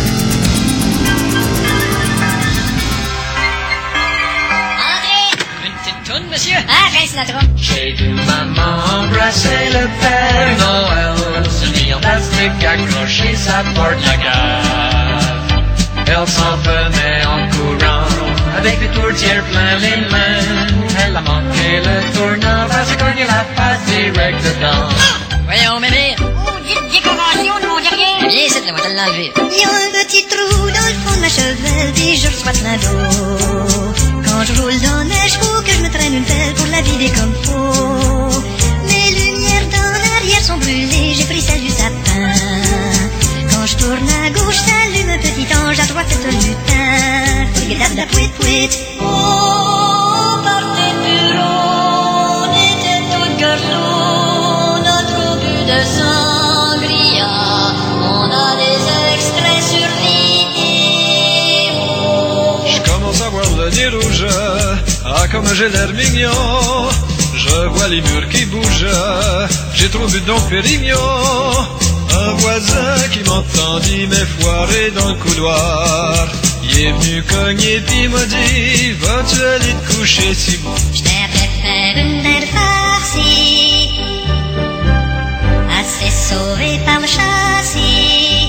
Speaker 13: Une petite toune, monsieur?
Speaker 14: Ah, Frank Sinatra.
Speaker 13: J'ai vu maman embrasser le Père Noël, se mis en plastique, accrocher sa porte la cave. Elle s'en venait en courant, avec des tourtières plein les mains. Elle a manqué le tournant, parce que cogné la face direct dedans.
Speaker 14: Voyons, mémé.
Speaker 15: Oh, dites décoration de mon derrière.
Speaker 14: Eh bien, c'est le moi de l'enlever.
Speaker 15: Il y a un petit trou dans le fond de ma chevelle, puis je reçois plein d'eau. Quand je roule dans la neige, faut que je me traîne une pelle pour la vider comme faut. Mes lumières dans l'arrière sont brûlées, j'ai pris celle du sapin. Quand je tourne à gauche, s'allume un petit ange, à droite c'est un lutin. Regarde la pouette pouette. Oh, partez bureau, on était toutes garçons, on a trop bu de sangria, on a des extraits sur vidéo.
Speaker 16: Je commence à voir le nez rouge, ah comme j'ai l'air mignon. Je vois les murs qui bougent, j'ai trop bu donc Pérignon. Un voisin qui m'entendit m'effoirer dans le couloir. Il est venu cogner pis m'a dit, vas-tu aller te coucher si bon?
Speaker 15: J't'aimerais faire une belle farcie, assez sauvé par le châssis.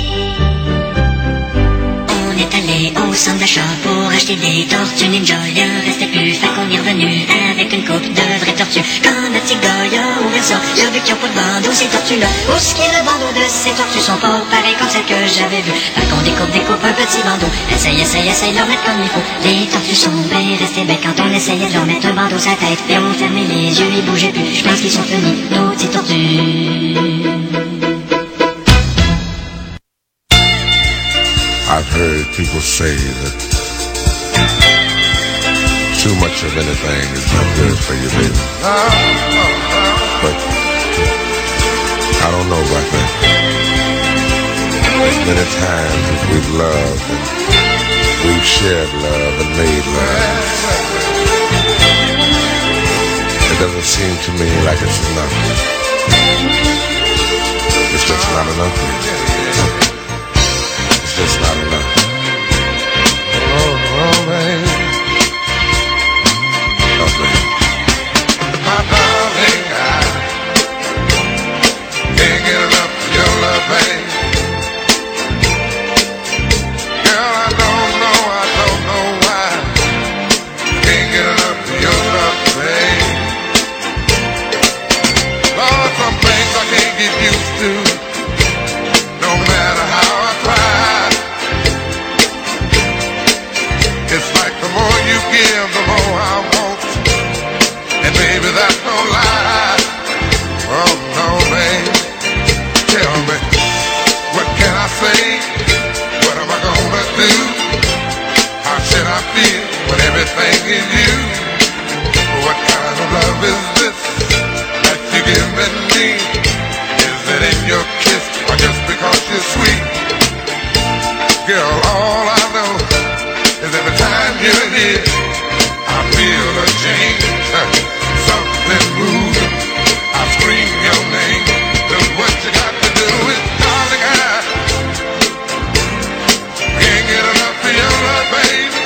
Speaker 15: On est allé au centre d'achat pour acheter des tortues ninja. Il restait plus, fait qu'on est revenu avec une coupe de vraies tortues. Quand le petit gars a ouvert ça, j'ai vu qu'il n'y a pas de bandeau ces tortues-là. Où est-ce qu'il y a le bandeau de ces tortues? Sont pas pareils comme celles que j'avais vues. Fait qu'on découpe, découpe un petit bandeau. Essaye, essaye, essaye de leur mettre comme il faut. Les tortues sont bien restées belles quand on essayait de leur mettre un bandeau sur la tête. Et on fermait les yeux, ils bougeaient plus. Je pense qu'ils sont finis, nos petites tortues.
Speaker 17: I've heard people say that too much of anything is not good for you, baby. But I don't know about that. Many times that we've loved and we've shared love and made love, it doesn't seem to me like it's enough. It's just not enough. It's just not enough. Oh, oh, man. Oh, man. My darling, I can't get enough of your love, babe. Girl, I don't know, I don't know why. Can't get enough of your love, babe. Lord, some things I can't get used to, no matter how I try. It's like the more you give, the more I want. And baby, that's no lie. Oh no, babe. Tell me, what can I say? What am I gonna do? How should I feel when everything is you? What kind of love is this that you're giving me? Is it in your kiss or just because you're sweet? Girl, all I know is every time you're here, I feel a change, something moving. I scream your name. Look what you got to do is, darling, I can't get enough of your love, baby.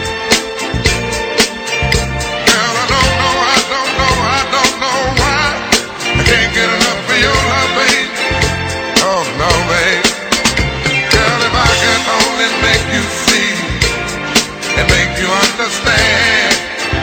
Speaker 17: Girl, I don't know, I don't know, I don't know why I can't get enough of your love, baby. Oh no, baby. Girl, if I can only make you see and make you understand.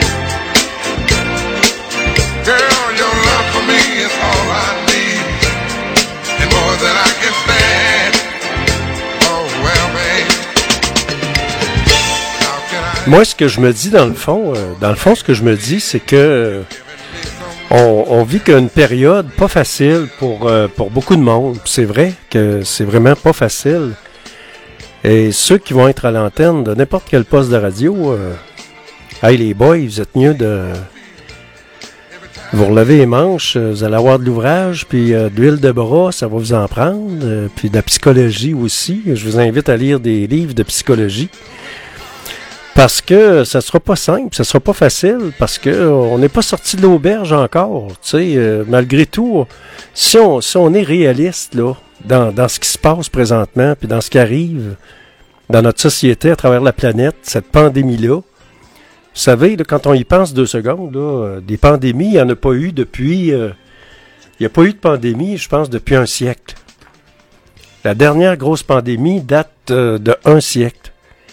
Speaker 17: Girl, your love for me is all I need, and more than I can stand. Oh well, babe. How can I...
Speaker 1: Moi, ce que je me dis dans le fond, euh, dans le fond, ce que je me dis, c'est que euh, on, on vit qu'une période pas facile pour euh, pour beaucoup de monde. C'est vrai que c'est vraiment pas facile. Et ceux qui vont être à l'antenne de n'importe quel poste de radio, euh, hey les boys, vous êtes mieux de vous relever les manches, vous allez avoir de l'ouvrage, puis euh, de l'huile de bras, ça va vous en prendre, euh, puis de la psychologie aussi. Je vous invite à lire des livres de psychologie. Parce que ça sera pas simple, ça sera pas facile, parce que euh, on n'est pas sorti de l'auberge encore. Tu sais, euh, malgré tout, si on, si on est réaliste là, dans, dans ce qui se passe présentement, puis dans ce qui arrive dans notre société à travers la planète, cette pandémie-là, vous savez, là, quand on y pense deux secondes, là, des pandémies, il n'y en a pas eu depuis... Euh, il n'y a pas eu de pandémie, je pense, depuis un siècle. La dernière grosse pandémie date euh, de un siècle.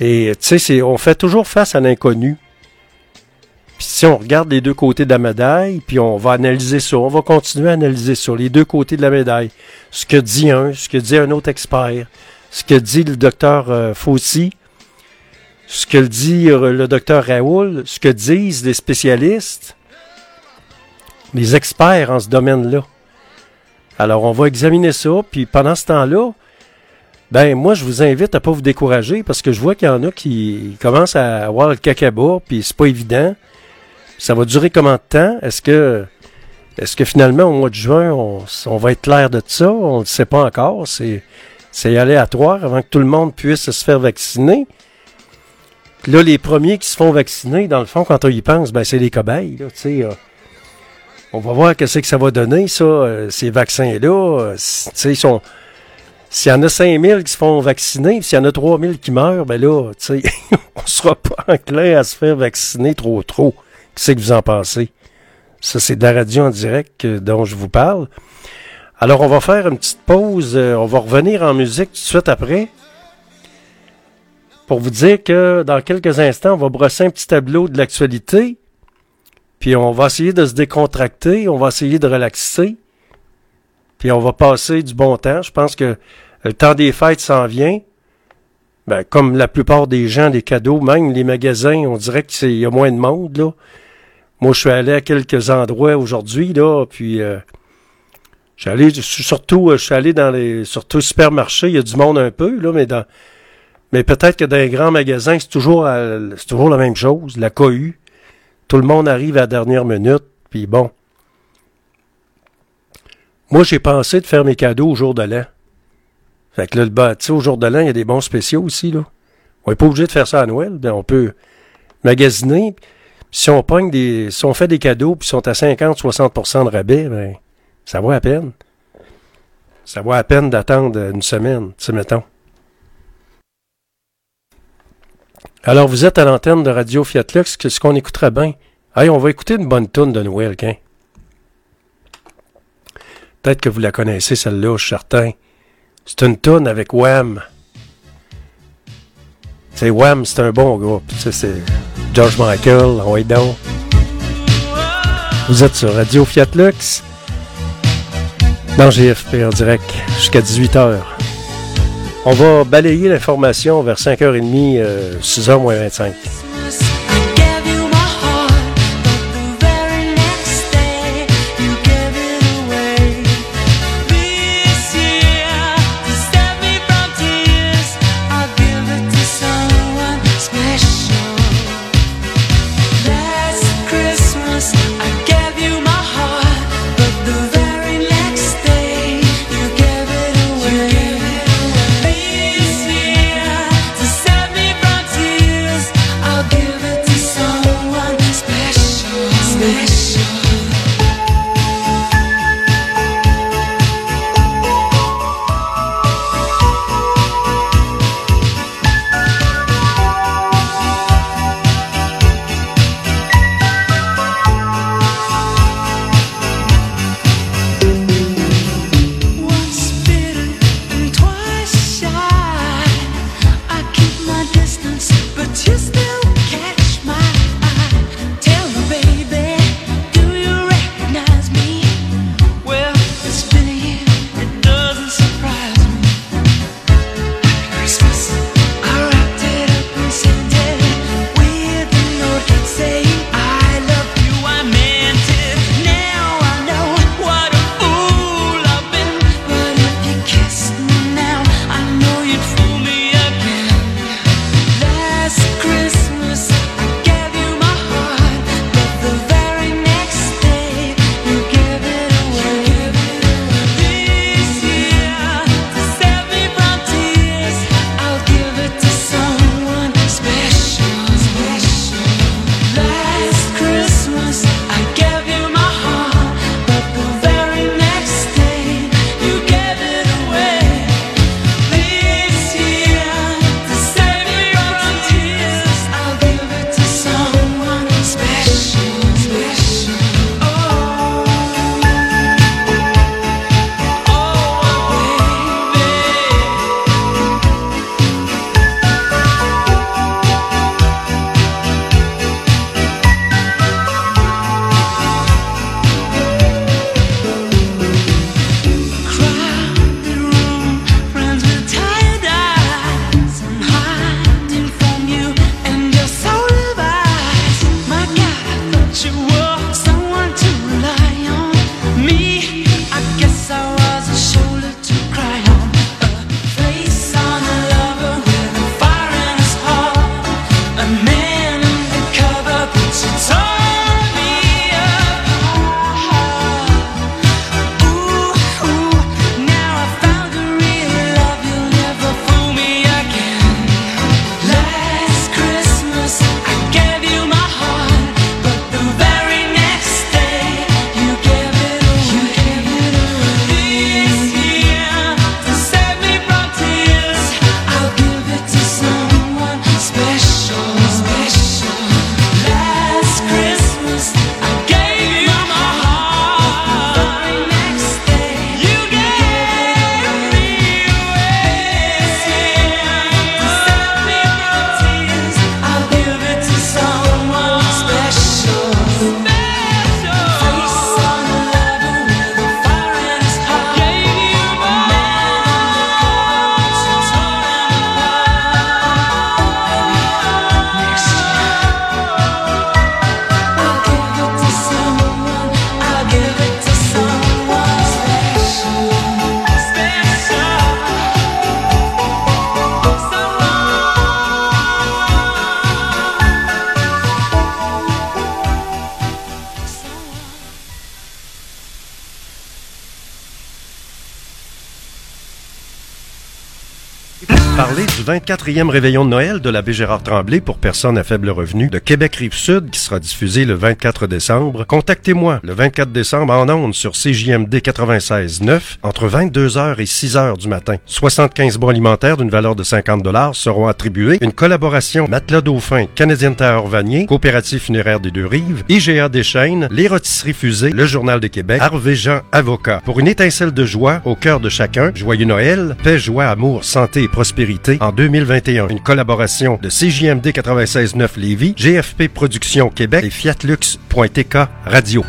Speaker 1: Et tu sais, on fait toujours face à l'inconnu. Puis si on regarde les deux côtés de la médaille, puis on va analyser ça, on va continuer à analyser ça, les deux côtés de la médaille. Ce que dit un, ce que dit un autre expert, ce que dit le docteur euh, Fauci, ce que dit euh, le docteur Raoul, ce que disent les spécialistes, les experts en ce domaine-là. Alors, on va examiner ça, puis pendant ce temps-là, ben moi, je vous invite à pas vous décourager, parce que je vois qu'il y en a qui commencent à avoir le cacaba, puis c'est pas évident. Ça va durer combien de temps? Est-ce que est-ce que finalement, au mois de juin, on, on va être clair de ça? On ne sait pas encore. C'est, c'est aléatoire avant que tout le monde puisse se faire vacciner. Puis là, les premiers qui se font vacciner, dans le fond, quand on y pense, ben c'est les cobayes, là, tu sais. Euh, on va voir qu'est-ce que ça va donner, ça, euh, ces vaccins-là. Euh, tu sais, ils sont... S'il y en a cinq mille qui se font vacciner, puis s'il y en a trois mille qui meurent, ben là, tu sais, on sera pas enclin à se faire vacciner trop trop. Qu'est-ce que vous en pensez? Ça, c'est de la radio en direct euh, dont je vous parle. Alors, on va faire une petite pause. Euh, on va revenir en musique tout de suite après. Pour vous dire que dans quelques instants, on va brosser un petit tableau de l'actualité. Puis on va essayer de se décontracter. On va essayer de relaxer. Puis on va passer du bon temps. Je pense que le temps des fêtes s'en vient. Ben, comme la plupart des gens, les cadeaux, même les magasins, on dirait qu'il y a moins de monde, là. Moi, je suis allé à quelques endroits aujourd'hui, là, puis euh, je suis allé, surtout, je suis allé dans les, surtout supermarchés, il y a du monde un peu, là, mais dans, mais peut-être que dans les grands magasins, c'est toujours, euh, c'est toujours la même chose, la cohue. Tout le monde arrive à la dernière minute, puis bon. Moi, j'ai pensé de faire mes cadeaux au jour de l'an. Fait que là, le bas, tu sais, au jour de l'an, il y a des bons spéciaux aussi, là. On n'est pas obligé de faire ça à Noël, ben on peut magasiner. Si on pogne des, si on fait des cadeaux puis sont à cinquante à soixante pour cent de rabais, ben, ça vaut à peine. Ça vaut à peine d'attendre une semaine, tu sais, mettons. Alors, vous êtes à l'antenne de Radio Fiat Lux, qu'est-ce qu'on écouterait bien? Hey, on va écouter une bonne toune de Noël, hein? Peut-être que vous la connaissez, celle-là, je suis certain. C'est une toune avec Wham. C'est Wham, c'est un bon groupe. C'est, c'est George Michael, on est donc. Vous êtes sur Radio Fiat Lux. Dans G F P en direct jusqu'à dix-huit heures. On va balayer l'information vers cinq heures trente, euh, six heures moins vingt-cinq.
Speaker 11: I'll
Speaker 18: parler du vingt-quatrième réveillon de Noël de l'abbé Gérard Tremblay pour personnes à faible revenu de Québec-Rive-Sud qui sera diffusé le vingt-quatre décembre. Contactez-moi le vingt-quatre décembre en ondes sur C J M D quatre-vingt-seize neuf entre vingt-deux heures et six heures du matin. soixante-quinze bons alimentaires d'une valeur de cinquante dollars seront attribués. Une collaboration Matelas Dauphin, Canadien Tailleur Vanier, Coopérative funéraire des Deux-Rives, I G A Deschênes, Les Rôtisseries Fusées, Le Journal de Québec, Harvey Jean Avocat. Pour une étincelle de joie au cœur de chacun, joyeux Noël, paix, joie, amour, santé et prospérité en deux mille vingt et un. Une collaboration de C J M D quatre-vingt-seize neuf Lévis, G F P Productions Québec et Fiatlux point T K Radio.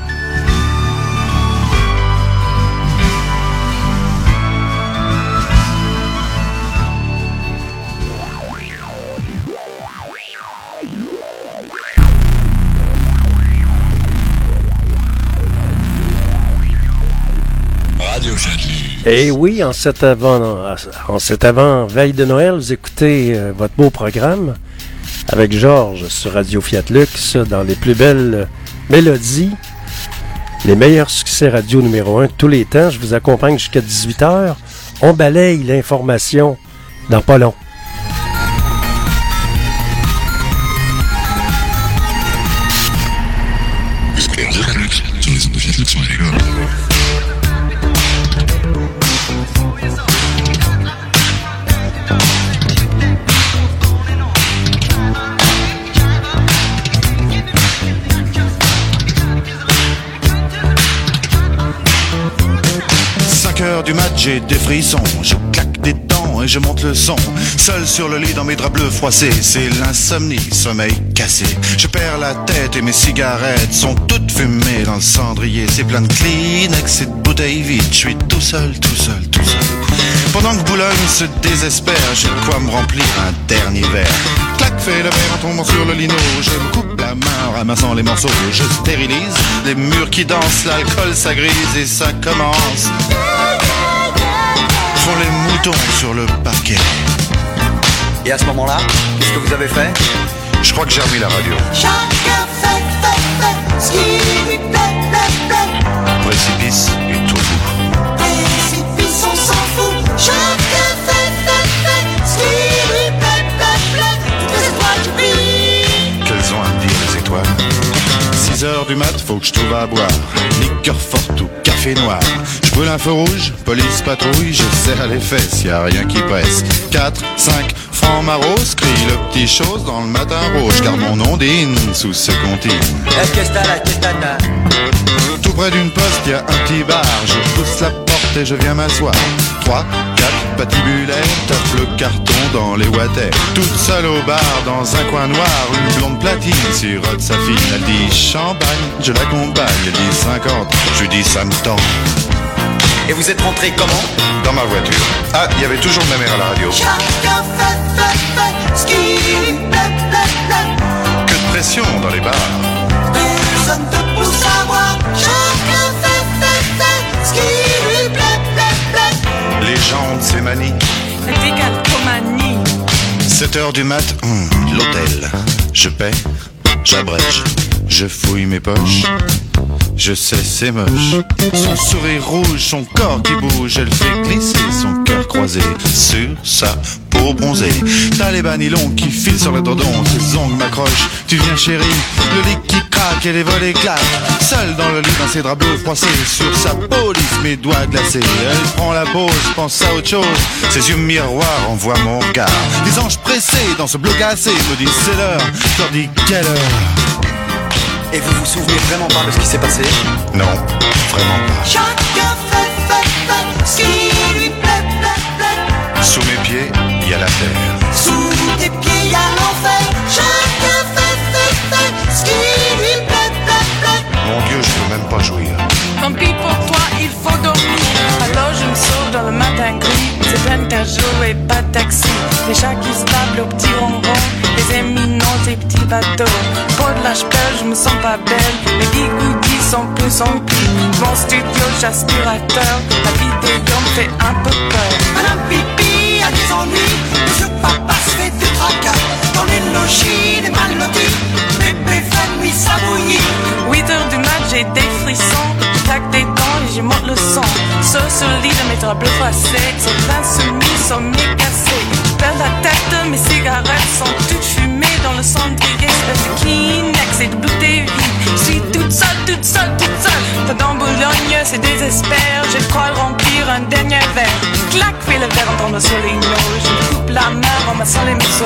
Speaker 1: Et oui, en cette avant, en cette avant veille de Noël, vous écoutez euh, votre beau programme avec Georges sur Radio Fiat Lux dans les plus belles mélodies, les meilleurs succès radio numéro un de tous les temps. Je vous accompagne jusqu'à dix-huit heures. On balaye l'information dans pas long.
Speaker 19: Du match, j'ai des frissons, je claque des dents et je monte le son. Seul sur le lit dans mes draps bleus froissés, c'est l'insomnie, sommeil cassé. Je perds la tête et mes cigarettes sont toutes fumées dans le cendrier. C'est plein de Kleenex et de bouteilles vides, je suis tout seul, tout seul, tout seul. Pendant que Boulogne se désespère, j'ai de quoi me remplir un dernier verre. Clac, fait le verre en tombant sur le lino. Je me coupe la main en ramassant les morceaux. Je stérilise les murs qui dansent, l'alcool ça grise et ça commence. Font les moutons sur le parquet.
Speaker 20: Et à ce moment-là, qu'est-ce que vous avez fait?
Speaker 19: Je crois que j'ai remis la radio.
Speaker 11: Chacun fait, fait, fait ce qui lui plaît, plaît, plaît.
Speaker 19: Précipice et tout bout.
Speaker 11: Précipice, on s'en fout. Chacun fait, fait, fait ce qui lui plaît, plaît, plaît. Toutes les étoiles qui brillent.
Speaker 19: Qu'elles ont à me dire les étoiles? six heures du mat, faut que je trouve à boire. Liqueur forte ou café noir. Je brûle un feu rouge, police patrouille, je serre les fesses, y a rien qui presse. quatre, cinq, francs maros, crie le petit chose dans le matin rouge, car mon ondine sous ce comptine. Tout près d'une poste, y a un petit bar, je pousse la porte et je viens m'asseoir. trois, quatre, patibulaire, tape le carton dans les water. Toute seule au bar, dans un coin noir, une blonde platine sirote sa fille. Elle dit champagne, je l'accompagne, elle dit cinquante, je lui dis ça me tend.
Speaker 20: Et vous êtes rentré comment?
Speaker 19: Dans ma voiture. Ah, il y avait toujours ma mère à la radio.
Speaker 11: Chacun fait, fait, fait ce qui lui plaît, plaît, plaît.
Speaker 19: Que de pression dans les bars.
Speaker 11: Personne te pousse à boire. Chacun fait, fait, fait ce qui lui plaît, plaît, plaît.
Speaker 19: Les gens de ces manies.
Speaker 21: La décalcomanie.
Speaker 19: sept heures du mat, hum, l'hôtel. Je paie, j'abrège, je fouille mes poches. Je sais, c'est moche. Son sourire rouge, son corps qui bouge, elle fait glisser son cœur croisé sur sa peau bronzée. T'as les bas nylons qui filent sur le dodon, ses ongles m'accrochent. Tu viens chérie, le lit qui craque et les volets claquent. Seule dans le lit, dans ses draps bleus froissés, sur sa peau lisse, mes doigts glacés. Elle prend la pause, pense à autre chose. Ses yeux miroirs envoient mon regard. Des anges pressés dans ce bleu glacé me disent c'est l'heure. Je leur dis quelle heure.
Speaker 20: Et vous vous souvenez vraiment pas de ce qui s'est passé?
Speaker 19: Non, vraiment pas.
Speaker 11: Chacun fait, fait, fait ce qui lui plaît, plaît, plaît.
Speaker 19: Sous mes pieds, il y a la terre.
Speaker 11: Sous tes pieds, il y a l'enfer. Chacun fait, fait, fait ce qui lui plaît, plaît, plaît.
Speaker 19: Mon Dieu, je peux même pas jouir.
Speaker 21: Tant pis pour toi, il faut dormir. Alors je me sauve dans le matin gris. C'est plein qu'un jour et pas de taxi. Les chats qui se tapent le petit ronron. Les éminents, des petits bateaux. Pour de la ch'pelle, je me sens pas belle. Les bigoudis sont plus en plus. Mon studio, j'aspirateur. La vidéo me fait un peu peur.
Speaker 11: Madame Pipi a des ennuis. Monsieur Papa se fait du tracas. Dans les logis, les mal lotis. Bébé fait nuit sa bouillie.
Speaker 21: huit heures du mat, j'ai des frissons. Je claque des dents et j'y monte le son. Sauf sur le lit de mes draps bleus froissés. Sur plein soumis, sont mi cassés. perds la tête, mes cigarettes sont toutes fumées dans le cendrier. Espèce de Kleenex et de bouteilles vides. Je suis toute seule, toute seule, toute seule. Pas dans Boulogne, c'est désespère. J'ai de quoi remplir un dernier verre. Clac, fais le verre en tombant sur les noix. Je coupe la main en massant les métaux.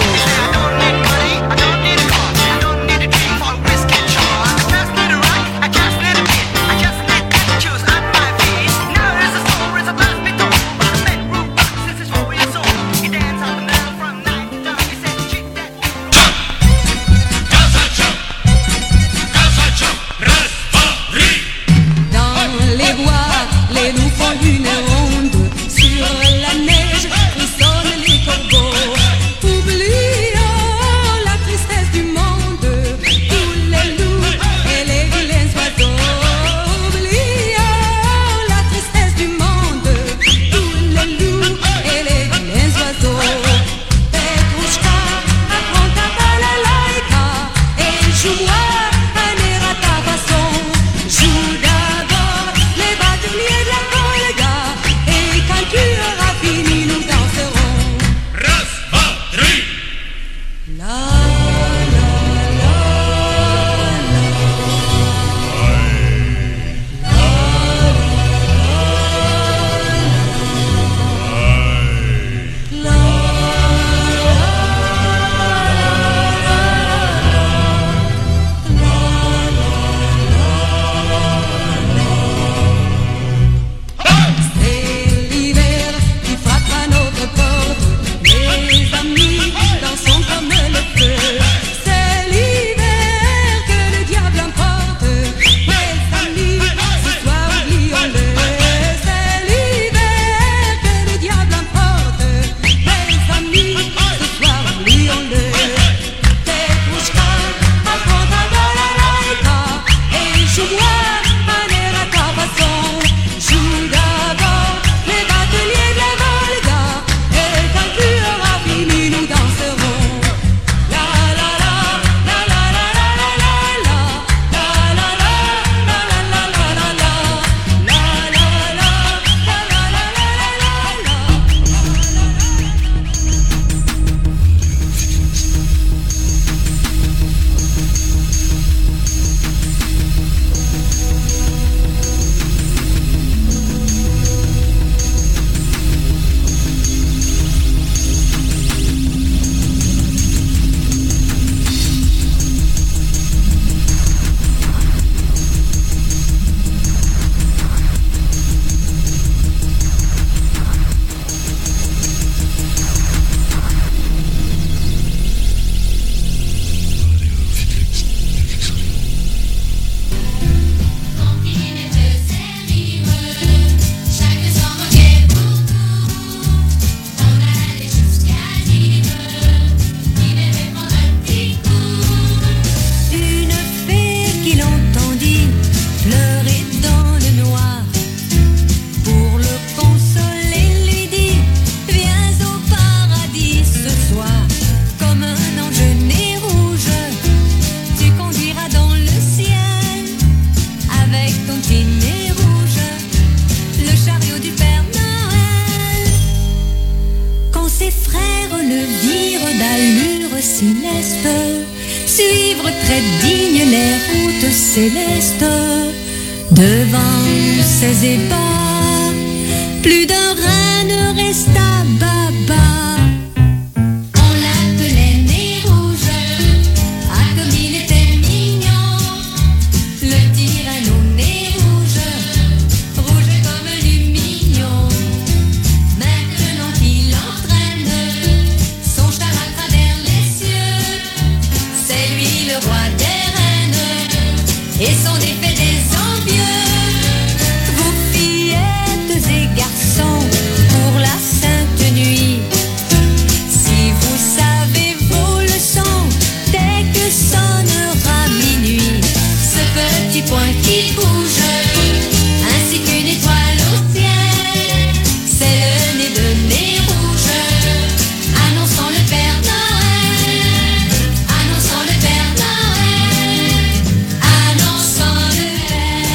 Speaker 2: suivre très digne les routes célestes. Devant ces ébats, plus d'un rein ne resta baba. On l'appelait Nez Rouge, ah comme il était mignon, le tyranno Nez Rouge, rouge comme lumignon. Maintenant qu'il entraîne son char à travers les cieux, c'est lui le roi des reines et son défait des envieux. Vous fillettes et garçons, pour la sainte nuit, si vous savez vos leçons, dès que sonnera minuit, ce petit point qui bouge, ainsi qu'une étoile au ciel, c'est le nez de Nez Rouge, annonçant le Père Noël, annonçant le Père Noël, annonçant le Père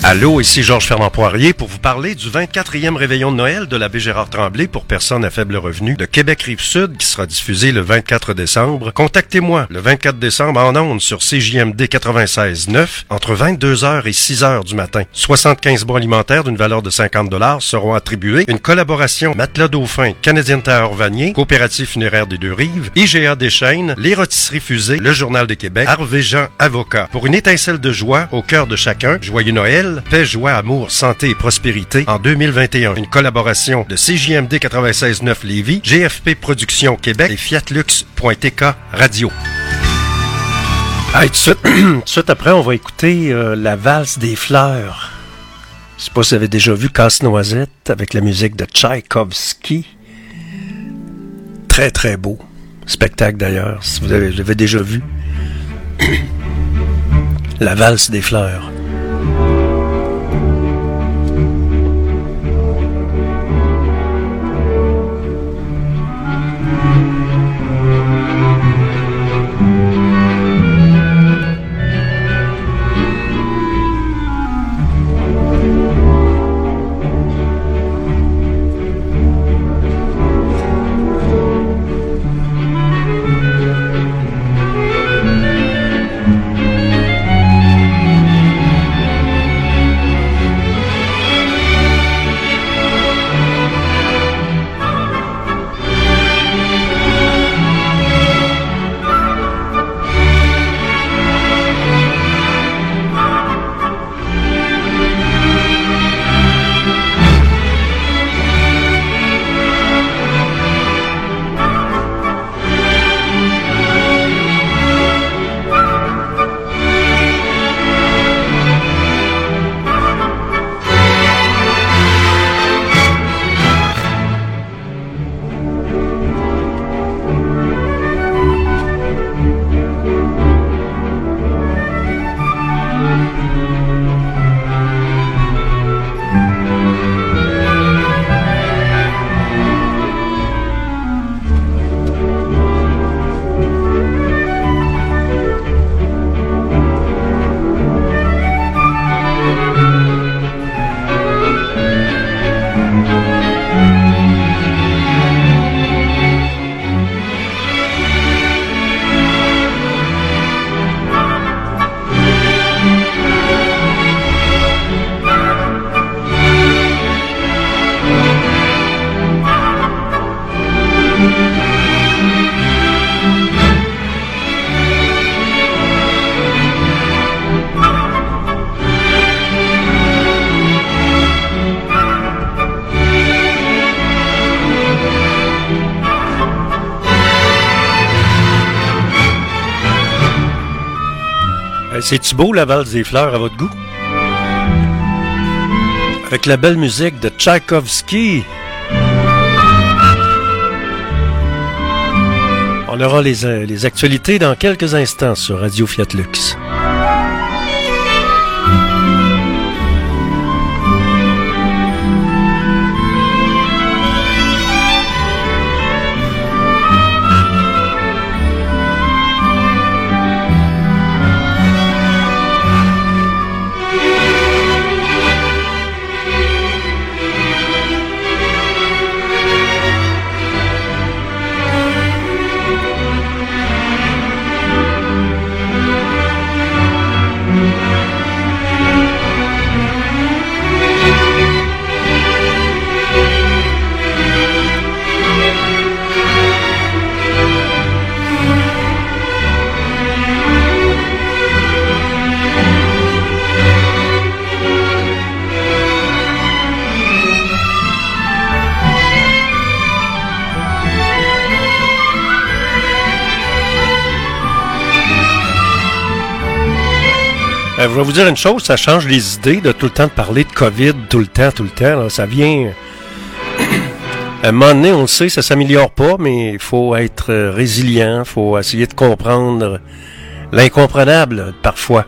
Speaker 18: Allô, ici Georges Fernand Poirier pour vous parler du vingt-quatrième réveillon de Noël de l'abbé Gérard Tremblay pour personnes à faible revenu de Québec-Rive-Sud qui sera diffusé le vingt-quatre décembre. Contactez-moi le vingt-quatre décembre en ondes sur C J M D quatre-vingt-seize neuf entre vingt-deux heures et six heures du matin. soixante-quinze bons alimentaires d'une valeur de cinquante dollars seront attribués. Une collaboration Matelas Dauphin, Canadien Tailleur Vanier, Coopérative Funéraire des Deux-Rives, I G A Deschênes, Les Rôtisseries Fusées, Le Journal de Québec, Harvey Jean Avocat. Pour une étincelle de joie au cœur de chacun, joyeux Noël, paix, joie, amour, santé et prospérité en deux mille vingt et un. Une collaboration de C J M D quatre-vingt-seize neuf Lévis, G F P Productions Québec et Fiatlux point T K Radio.
Speaker 1: Hey, tout, de suite, tout de suite après, on va écouter euh, la valse des fleurs. Je sais pas si vous avez déjà vu Casse-Noisette avec la musique de Tchaïkovski. Très, très beau. Spectacle d'ailleurs, si vous avez, vous avez déjà vu. La valse des fleurs. C'est-tu beau, la valse des fleurs, à votre goût? Avec la belle musique de Tchaïkovski. On aura les, euh, les actualités dans quelques instants sur Radio Fiatlux. Euh, je vais vous dire une chose, ça change les idées de tout le temps de parler de COVID, tout le temps, tout le temps. Là, ça vient... à un moment donné, on le sait, ça s'améliore pas, mais il faut être résilient, il faut essayer de comprendre l'incomprenable, parfois.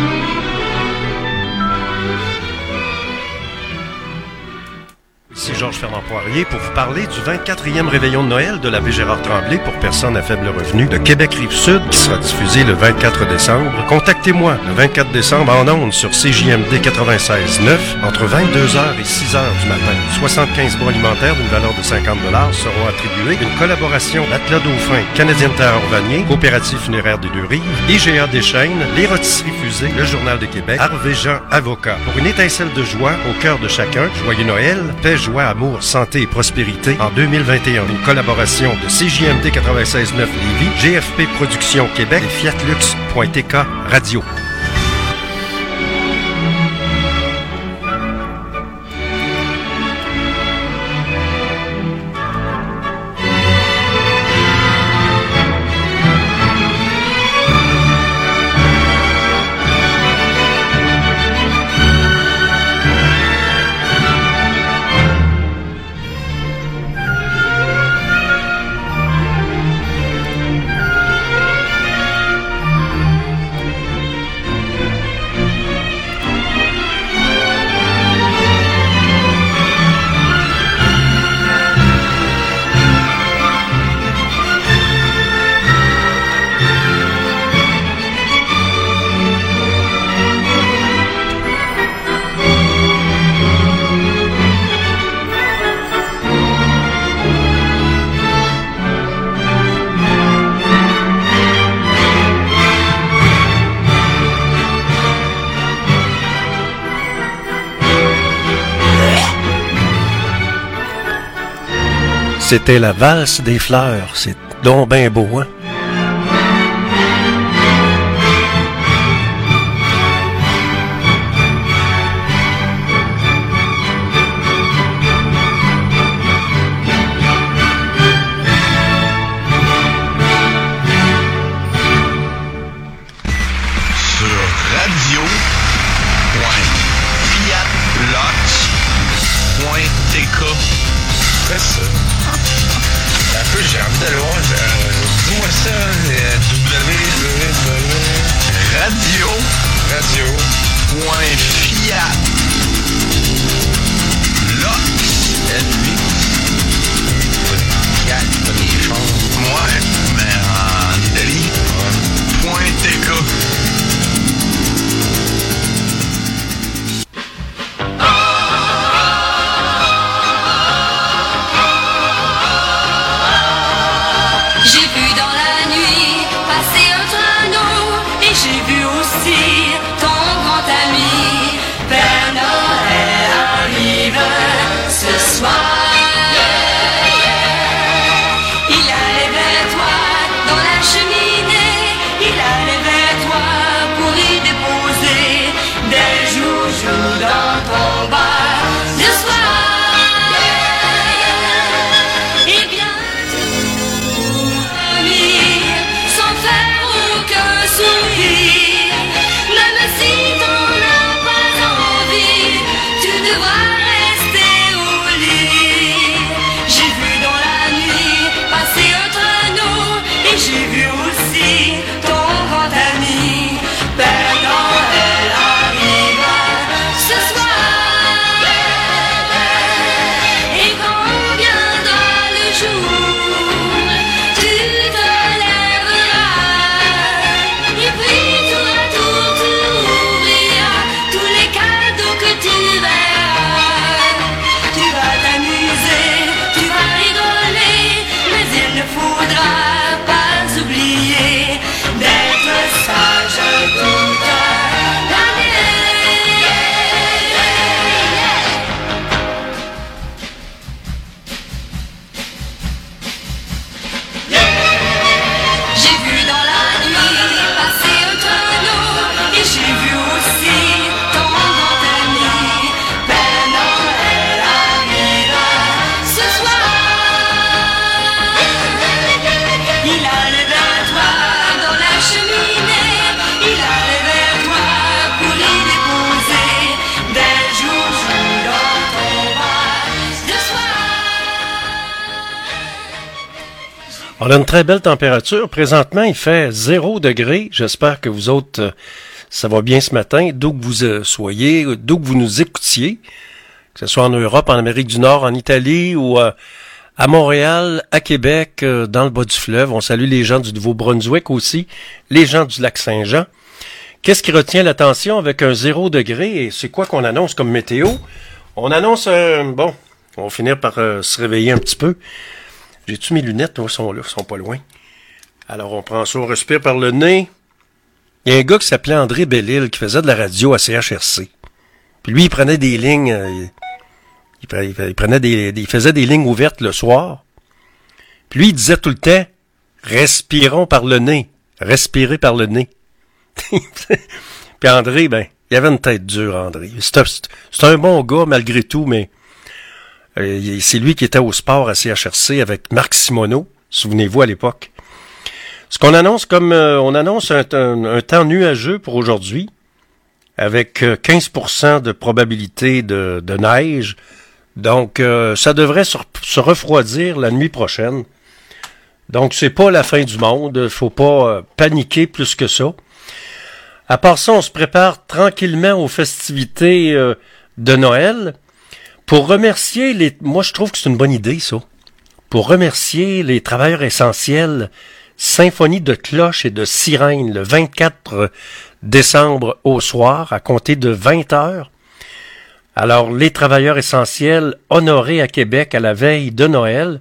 Speaker 1: Georges
Speaker 18: Georges Fernand Poirier pour vous parler du vingt-quatrième réveillon de Noël de l'abbé Gérard Tremblay pour personnes à faible revenu de Québec-Rive-Sud qui sera diffusé le vingt-quatre décembre. Contactez-moi le vingt-quatre décembre en ondes sur C J M D quatre-vingt-seize neuf entre vingt-deux heures et six heures du matin. soixante-quinze bons alimentaires d'une valeur de cinquante dollars seront attribués. Une collaboration Atlas Dauphin, Canadienne Terre Orvanier, Coopérative funéraire des Deux-Rives, I G A Deschênes, Les Rôtisseries Fusées, Le Journal de Québec, Harvey Jean Avocat. Pour une étincelle de joie au cœur de chacun, joyeux Noël, paix, joie, amour, santé et prospérité en deux mille vingt et un. Une collaboration de C J M D quatre-vingt-seize neuf Lévis, G F P Productions Québec et Fiatlux point T K Radio. C'était la valse des fleurs. C'est donc ben beau, hein? On a une très belle température. Présentement, il fait zéro degré. J'espère que vous autres, ça va bien ce matin, d'où que vous soyez, d'où que vous nous écoutiez.
Speaker 1: que ce soit en Europe, en Amérique du Nord, en Italie ou euh, à Montréal, à Québec, euh, dans le bas du fleuve. On salue les gens du Nouveau-Brunswick aussi, les gens du lac Saint-Jean. Qu'est-ce qui retient l'attention avec un zéro degré? Et c'est quoi qu'on annonce comme météo? On annonce un... Bon, on va finir par euh, se réveiller un petit peu. J'ai-tu mes lunettes? Ils sont là, ils sont pas loin. Alors, on prend ça, on respire par le nez. Il y a un gars qui s'appelait André Bellil qui faisait de la radio à C H R C. Puis lui, il prenait des lignes... Euh, il, il, il prenait des, il faisait des lignes ouvertes le soir. Puis lui, il disait tout le temps, respirons par le nez. Respirez par le nez. Puis André, ben, il avait une tête dure, André. C'est un, c'est un bon gars, malgré tout, mais euh, c'est lui qui était au sport à C H R C avec Marc Simoneau, souvenez-vous, à l'époque. Ce qu'on annonce comme, euh, on annonce un, un, un temps nuageux pour aujourd'hui, avec quinze pour cent de probabilité de, de neige. Donc, euh, ça devrait se, se refroidir la nuit prochaine. Donc, c'est pas la fin du monde. Faut pas euh, paniquer plus que ça. À part ça, on se prépare tranquillement aux festivités euh, de Noël pour remercier les... Moi, je trouve que c'est une bonne idée, ça. Pour remercier les travailleurs essentiels, symphonie de cloches et de sirènes le vingt-quatre décembre au soir, à compter de vingt heures. Alors, les travailleurs essentiels honorés à Québec à la veille de Noël,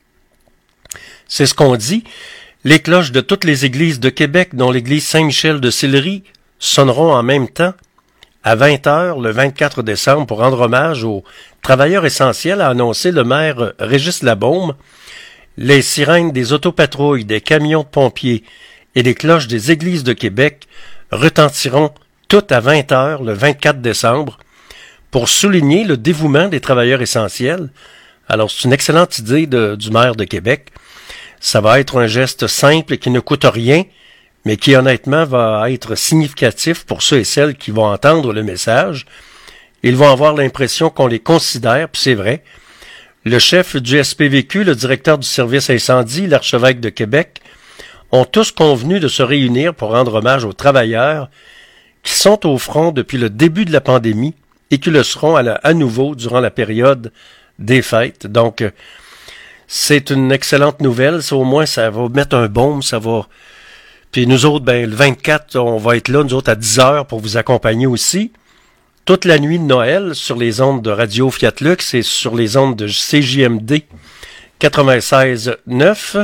Speaker 1: c'est ce qu'on dit. Les cloches de toutes les églises de Québec, dont l'église Saint-Michel de Sillery, sonneront en même temps à vingt heures le vingt-quatre décembre pour rendre hommage aux travailleurs essentiels, a annoncé le maire Régis Labaume. Les sirènes des autopatrouilles, des camions de pompiers et les cloches des églises de Québec retentiront toutes à vingt heures le vingt-quatre décembre pour souligner le dévouement des travailleurs essentiels. Alors, c'est une excellente idée de, du maire de Québec. Ça va être un geste simple et qui ne coûte rien, mais qui honnêtement va être significatif pour ceux et celles qui vont entendre le message. Ils vont avoir l'impression qu'on les considère, puis c'est vrai. Le chef du S P V Q, le directeur du service incendie, l'archevêque de Québec, ont tous convenu de se réunir pour rendre hommage aux travailleurs qui sont au front depuis le début de la pandémie et qui le seront à, la, à nouveau durant la période des fêtes. Donc, c'est une excellente nouvelle. Ça, au moins, ça va mettre un baume, ça va... Puis nous autres, ben, le vingt-quatre, on va être là, nous autres, à dix heures pour vous accompagner aussi. Toute la nuit de Noël sur les ondes de Radio Fiat Lux et sur les ondes de C J M D quatre-vingt-seize neuf.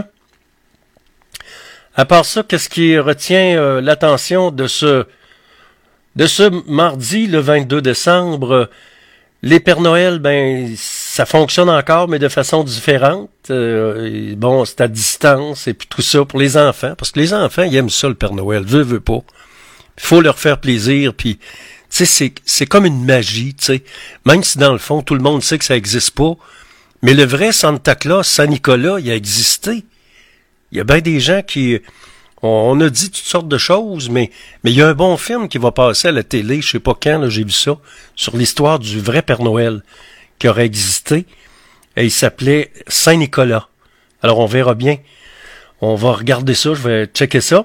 Speaker 1: À part ça, qu'est-ce qui retient euh, l'attention de ce de ce mardi, le vingt-deux décembre? Les Pères Noël, ben, ça fonctionne encore, mais de façon différente. Euh, bon, c'est à distance, et puis tout ça pour les enfants, parce que les enfants, ils aiment ça, le Père Noël, veut, veut pas. Il faut leur faire plaisir, puis, tu sais, c'est, c'est comme une magie, tu sais. Même si, dans le fond, tout le monde sait que ça existe pas, mais le vrai Santa Claus, Saint-Nicolas, il a existé. Il y a bien des gens qui... On, on a dit toutes sortes de choses, mais mais il y a un bon film qui va passer à la télé, je sais pas quand, là, j'ai vu ça, sur l'histoire du vrai Père Noël qui aurait existé, et il s'appelait Saint-Nicolas. Alors on verra bien. On va regarder ça, je vais checker ça.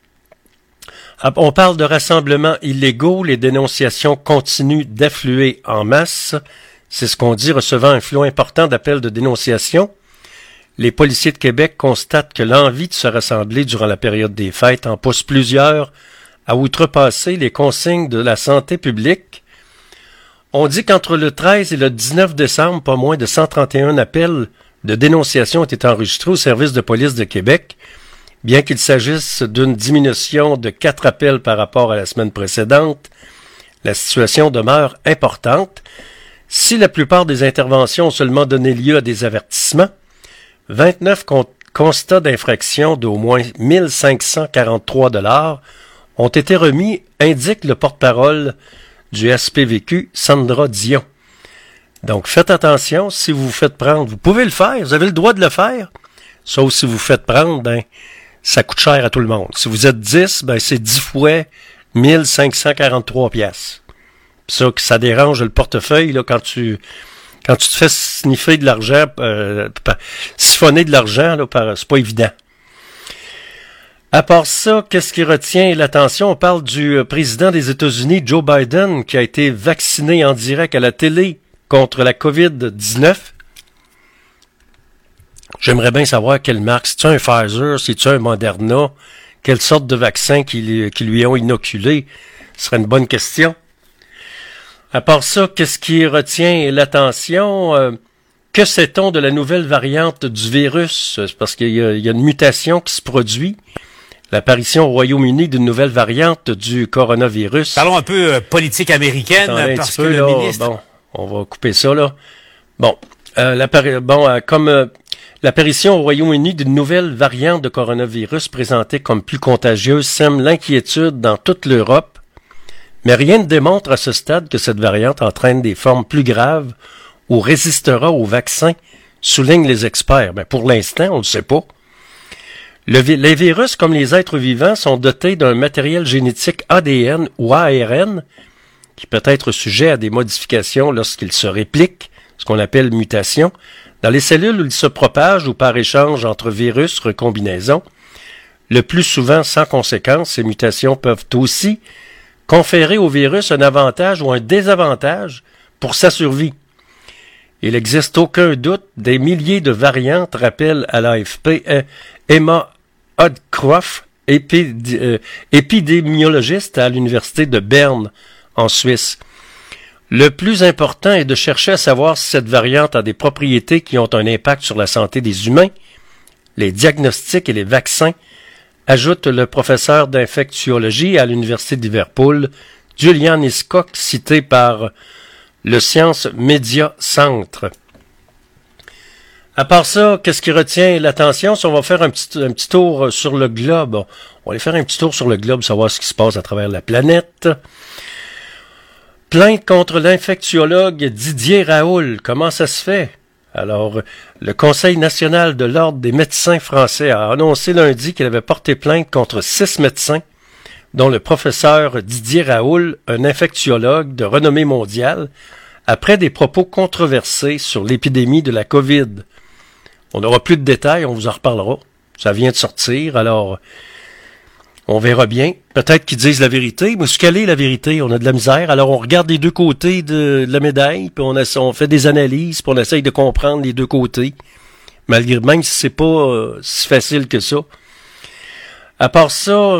Speaker 1: On parle de rassemblements illégaux, les dénonciations continuent d'affluer en masse. C'est ce qu'on dit, recevant un flot important d'appels de dénonciation. Les policiers de Québec constatent que l'envie de se rassembler durant la période des fêtes en pousse plusieurs à outrepasser les consignes de la santé publique. On dit qu'entre le treize et le dix-neuf décembre, pas moins de cent trente et un appels de dénonciation ont été enregistrés au service de police de Québec, bien qu'il s'agisse d'une diminution de quatre appels par rapport à la semaine précédente. La situation demeure importante. Si la plupart des interventions ont seulement donné lieu à des avertissements, vingt-neuf con- constats d'infraction d'au moins mille cinq cent quarante-trois dollars ont été remis, indique le porte-parole du S P V Q, Sandra Dion. Donc, faites attention, si vous vous faites prendre, vous pouvez le faire, vous avez le droit de le faire, sauf si vous vous faites prendre, ben, ça coûte cher à tout le monde. Si vous êtes dix, ben, c'est dix fois mille cinq cent quarante-trois piastres. Ça, que ça dérange le portefeuille, là, quand tu... Quand tu te fais sniffer de l'argent, euh, siphonner de l'argent, là, par, c'est pas évident. À part ça, qu'est-ce qui retient l'attention? On parle du président des États-Unis, Joe Biden, qui a été vacciné en direct à la télé contre la covid dix-neuf. J'aimerais bien savoir quelle marque. C'est-tu un Pfizer? C'est-tu un Moderna? Quelle sorte de vaccin qui, qui lui ont inoculé? Ce serait une bonne question. À part ça, qu'est-ce qui retient l'attention? Euh, que sait-on de la nouvelle variante du virus? C'est parce qu'il y a, il y a une mutation qui se produit. L'apparition au Royaume-Uni d'une nouvelle variante du coronavirus.
Speaker 3: Parlons un peu euh, politique américaine,
Speaker 1: Attendez
Speaker 3: parce que
Speaker 1: peu,
Speaker 3: le
Speaker 1: là,
Speaker 3: ministre...
Speaker 1: Bon, on va couper ça, là. Bon, euh, l'appari- bon euh, comme euh, l'apparition au Royaume-Uni d'une nouvelle variante de coronavirus présentée comme plus contagieuse sème l'inquiétude dans toute l'Europe, mais rien ne démontre à ce stade que cette variante entraîne des formes plus graves ou résistera au vaccin, soulignent les experts. Mais pour l'instant, on ne le sait pas. Le vi- les virus, comme les êtres vivants, sont dotés d'un matériel génétique A D N ou A R N qui peut être sujet à des modifications lorsqu'il se réplique, ce qu'on appelle mutation, dans les cellules où il se propage ou par échange entre virus, recombinaison. Le plus souvent sans conséquence, ces mutations peuvent aussi conférer au virus un avantage ou un désavantage pour sa survie. Il n'existe aucun doute, des milliers de variantes rappellent à l'A F P euh, Emma Hodcroft, épid- euh, épidémiologiste à l'université de Berne, en Suisse. Le plus important est de chercher à savoir si cette variante a des propriétés qui ont un impact sur la santé des humains. Les diagnostics et les vaccins, ajoute le professeur d'infectiologie à l'université de Liverpool, Julian Hiscock, cité par le Science Media Centre. À part ça, qu'est-ce qui retient l'attention? Si on va faire un petit, un petit tour sur le globe, on va aller faire un petit tour sur le globe, savoir ce qui se passe à travers la planète. Plainte contre l'infectiologue Didier Raoult. Comment ça se fait? Alors, le Conseil national de l'Ordre des médecins français a annoncé lundi qu'il avait porté plainte contre six médecins, dont le professeur Didier Raoult, un infectiologue de renommée mondiale, après des propos controversés sur l'épidémie de la COVID. On n'aura plus de détails, on vous en reparlera. Ça vient de sortir, alors on verra bien. Peut-être qu'ils disent la vérité, mais quelle est la vérité? On a de la misère, alors on regarde les deux côtés de, de la médaille, puis on, a, on fait des analyses, puis on essaye de comprendre les deux côtés, malgré même si c'est pas euh, si facile que ça. À part ça,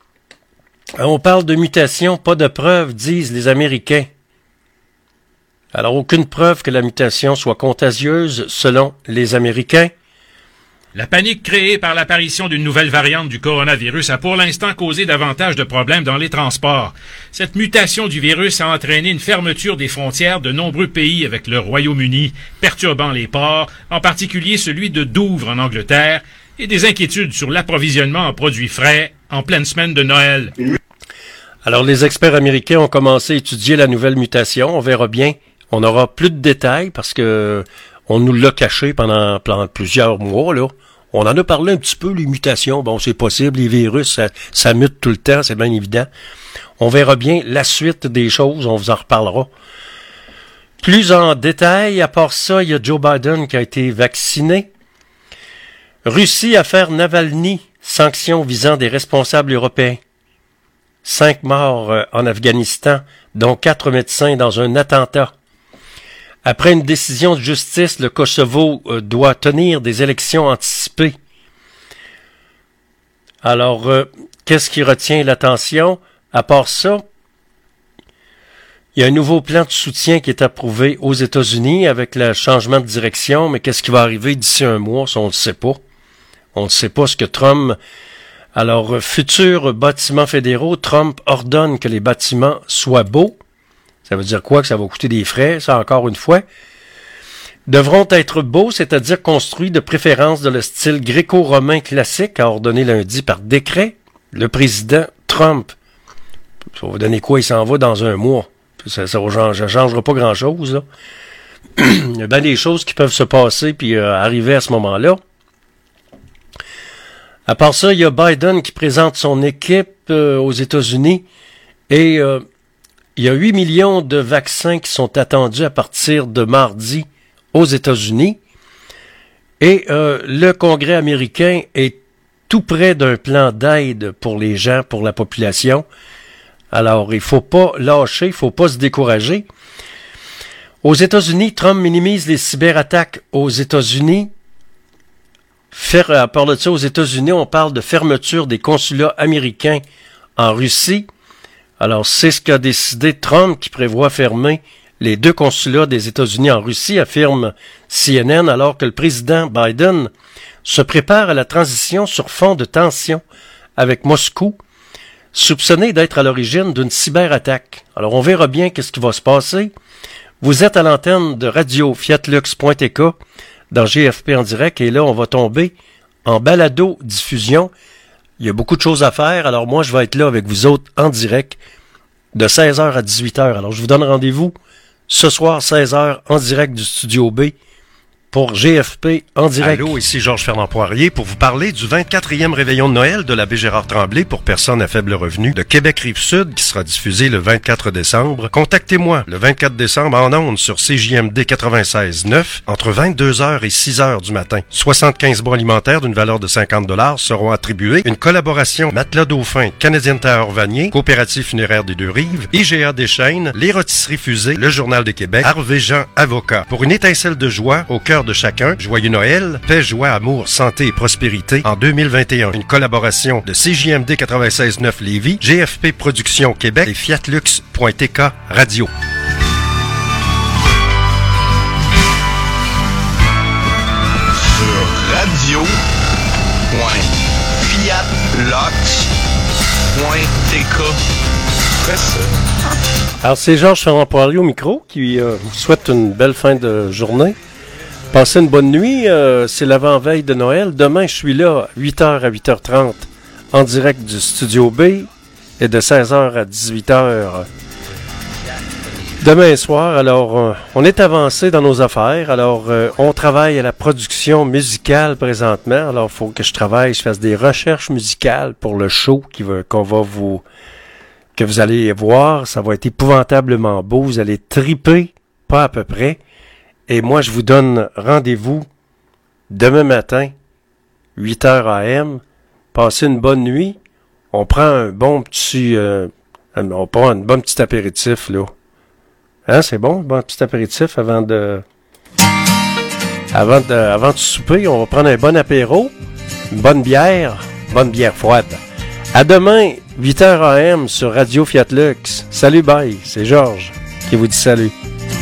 Speaker 1: on parle de mutation, pas de preuves, disent les Américains. Alors, aucune preuve que la mutation soit contagieuse, selon les Américains.
Speaker 22: La panique créée par l'apparition d'une nouvelle variante du coronavirus a pour l'instant causé davantage de problèmes dans les transports. Cette mutation du virus a entraîné une fermeture des frontières de nombreux pays avec le Royaume-Uni, perturbant les ports, en particulier celui de Douvres en Angleterre, et des inquiétudes sur l'approvisionnement en produits frais en pleine semaine de Noël.
Speaker 1: Alors, les experts américains ont commencé à étudier la nouvelle mutation. On verra bien. On aura plus de détails parce que on nous l'a caché pendant, pendant plusieurs mois, là. On en a parlé un petit peu, les mutations. Bon, c'est possible, les virus, ça, ça mute tout le temps, c'est bien évident. On verra bien la suite des choses, on vous en reparlera. Plus en détail, à part ça, il y a Joe Biden qui a été vacciné. Russie, affaire Navalny, sanctions visant des responsables européens. Cinq morts euh, en Afghanistan, dont quatre médecins dans un attentat. Après une décision de justice, le Kosovo euh, doit tenir des élections anticipées. Alors, euh, qu'est-ce qui retient l'attention? À part ça, il y a un nouveau plan de soutien qui est approuvé aux États-Unis avec le changement de direction, mais qu'est-ce qui va arriver d'ici un mois? Ça, on ne le sait pas. On ne sait pas ce que Trump... Alors, euh, futurs bâtiments fédéraux, Trump ordonne que les bâtiments soient beaux. Ça veut dire quoi? Que ça va coûter des frais, ça encore une fois. Devront être beaux, c'est-à-dire construits de préférence dans le style gréco-romain classique, a ordonné lundi par décret le président Trump. Ça va donner quoi? Il s'en va dans un mois. Ça ne changera pas grand-chose, là. Il y a bien des choses qui peuvent se passer puis euh, arriver à ce moment-là. À part ça, il y a Biden qui présente son équipe euh, aux États-Unis et euh, il y a huit millions de vaccins qui sont attendus à partir de mardi aux États-Unis. Et euh, le Congrès américain est tout près d'un plan d'aide pour les gens, pour la population. Alors, il faut pas lâcher, il faut pas se décourager. Aux États-Unis, Trump minimise les cyberattaques aux États-Unis. Faire, à part de ça, aux États-Unis, on parle de fermeture des consulats américains en Russie. Alors, c'est ce qu'a décidé Trump qui prévoit fermer les deux consulats des États-Unis en Russie, affirme C N N, alors que le président Biden se prépare à la transition sur fond de tension avec Moscou, soupçonné d'être à l'origine d'une cyberattaque. Alors, on verra bien qu'est-ce qui va se passer. Vous êtes à l'antenne de radio fiat lux point t k dans G F P en direct, et là, on va tomber en balado-diffusion. Il y a beaucoup de choses à faire, alors moi, je vais être là avec vous autres en direct de seize heures à dix-huit heures. Alors, je vous donne rendez-vous ce soir, seize heures, en direct du Studio B pour G F P en direct.
Speaker 18: Allô, ici Georges-Fernand Poirier pour vous parler du vingt-quatrième réveillon de Noël de l'abbé Gérard Tremblay pour personnes à faible revenu de Québec-Rive-Sud qui sera diffusé le vingt-quatre décembre. Contactez-moi le vingt-quatre décembre en ondes sur C J M D quatre-vingt-seize neuf entre vingt-deux heures et six heures du matin. soixante-quinze bons alimentaires d'une valeur de cinquante dollars seront attribués. Une collaboration Matelas Dauphin, Canadien Tower Vanier, Coopérative funéraire des Deux-Rives, I G A Deschênes, Les Rôtisseries Fusées, Le Journal de Québec, Harvey Jean Avocat. Pour une étincelle de joie au cœur de chacun, joyeux Noël, paix, joie, amour, santé et prospérité en deux mille vingt et un. Une collaboration de C J M D quatre-vingt-seize neuf Lévis, G F P Productions Québec et fiat lux point t k Radio.
Speaker 12: Sur radio point fiat lux point t k. Très ça.
Speaker 1: Alors, c'est Georges-Fernand Poirier au micro qui euh, vous souhaite une belle fin de journée. Passez une bonne nuit. Euh, c'est l'avant-veille de Noël. Demain, je suis là, huit heures à huit heures trente, en direct du Studio B, et de seize heures à dix-huit heures. Demain soir, alors, euh, on est avancé dans nos affaires. Alors, euh, on travaille à la production musicale présentement. Alors, il faut que je travaille, je fasse des recherches musicales pour le show qui va, qu'on va vous... que vous allez voir. Ça va être épouvantablement beau. Vous allez triper, pas à peu près. Et moi, je vous donne rendez-vous demain matin, huit heures A M. Passez une bonne nuit. On prend un bon petit... Euh, on prend un bon petit apéritif, là. Hein, c'est bon, un bon petit apéritif avant de... Avant de, avant de souper, on va prendre un bon apéro, une bonne bière, bonne bière froide. À demain, huit heures A M sur Radio Fiat Lux. Salut, bye. C'est Georges qui vous dit salut.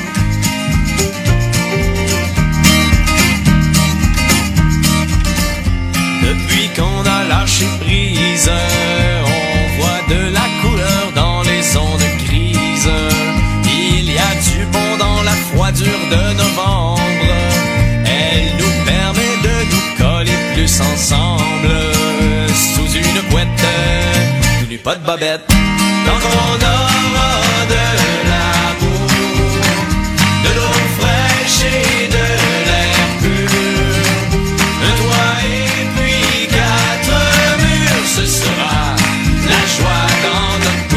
Speaker 4: Depuis qu'on a lâché prise, on voit de la couleur dans les ondes de crise. Il y a du bon dans la froidure de novembre. Elle nous permet de nous coller plus ensemble. Sous une couette, tout nu pas de bobette. Tant qu'on aura de l'amour, de l'eau fraîche et de l'air pur, un toit et puis quatre murs, ce sera la joie dans notre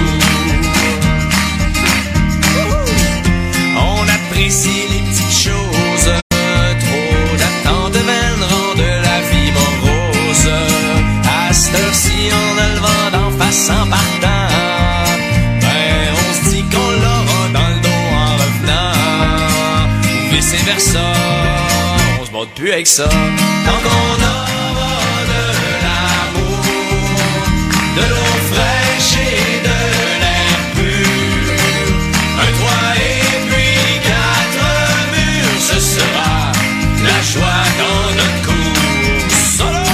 Speaker 4: cour. On apprécie les petites choses, trop d'attente deviennent rendre la vie morose. À cette heure-ci, on a le vent d'en face en partant, ben on se dit qu'on l'aura dans le dos en revenant, ou vice versa, on se bat plus avec ça. Tant qu'on aura de l'amour, de l'eau fraîche et de l'air pur, un toit et puis quatre murs, ce sera la joie dans notre cour. Solo!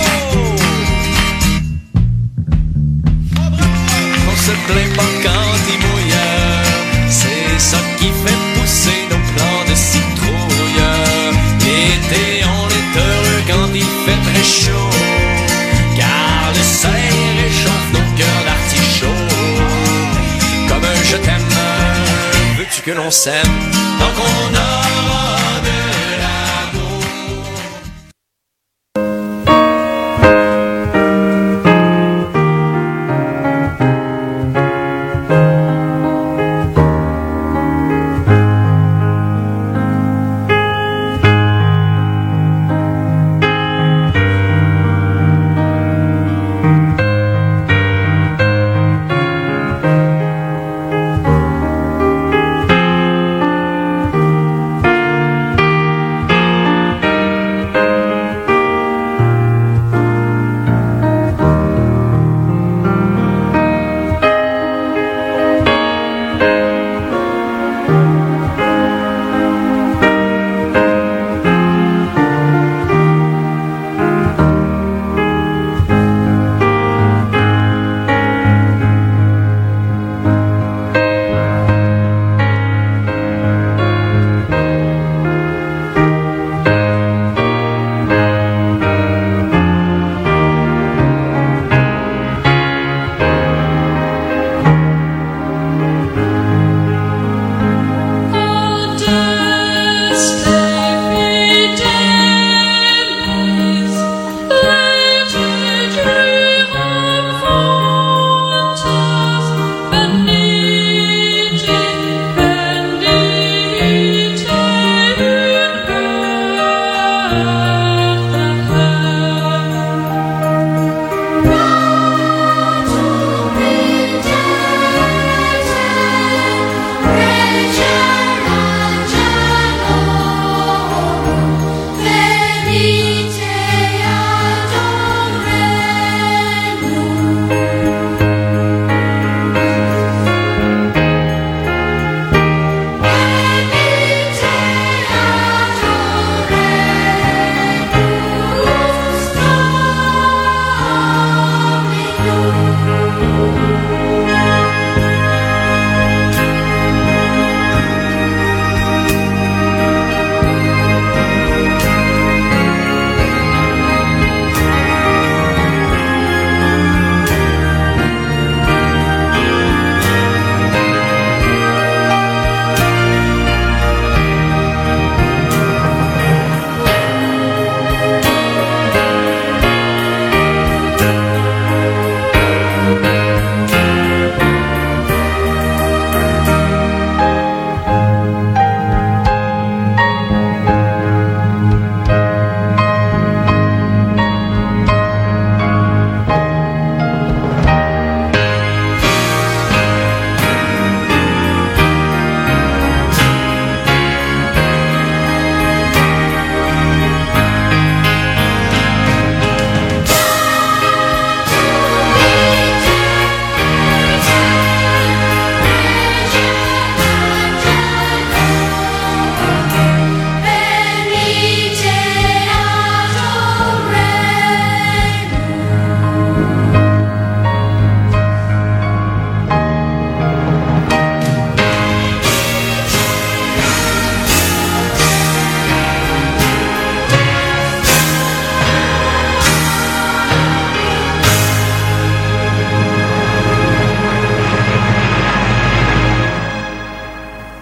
Speaker 4: On se plaint pas quand il mouille, c'est ça qui fait pousser nos plants de citrouille. L'été on est heureux quand il fait très chaud, car le soleil réchauffe nos cœurs d'artichaut. Comme un je t'aime, veux-tu que l'on s'aime? Tant qu'on a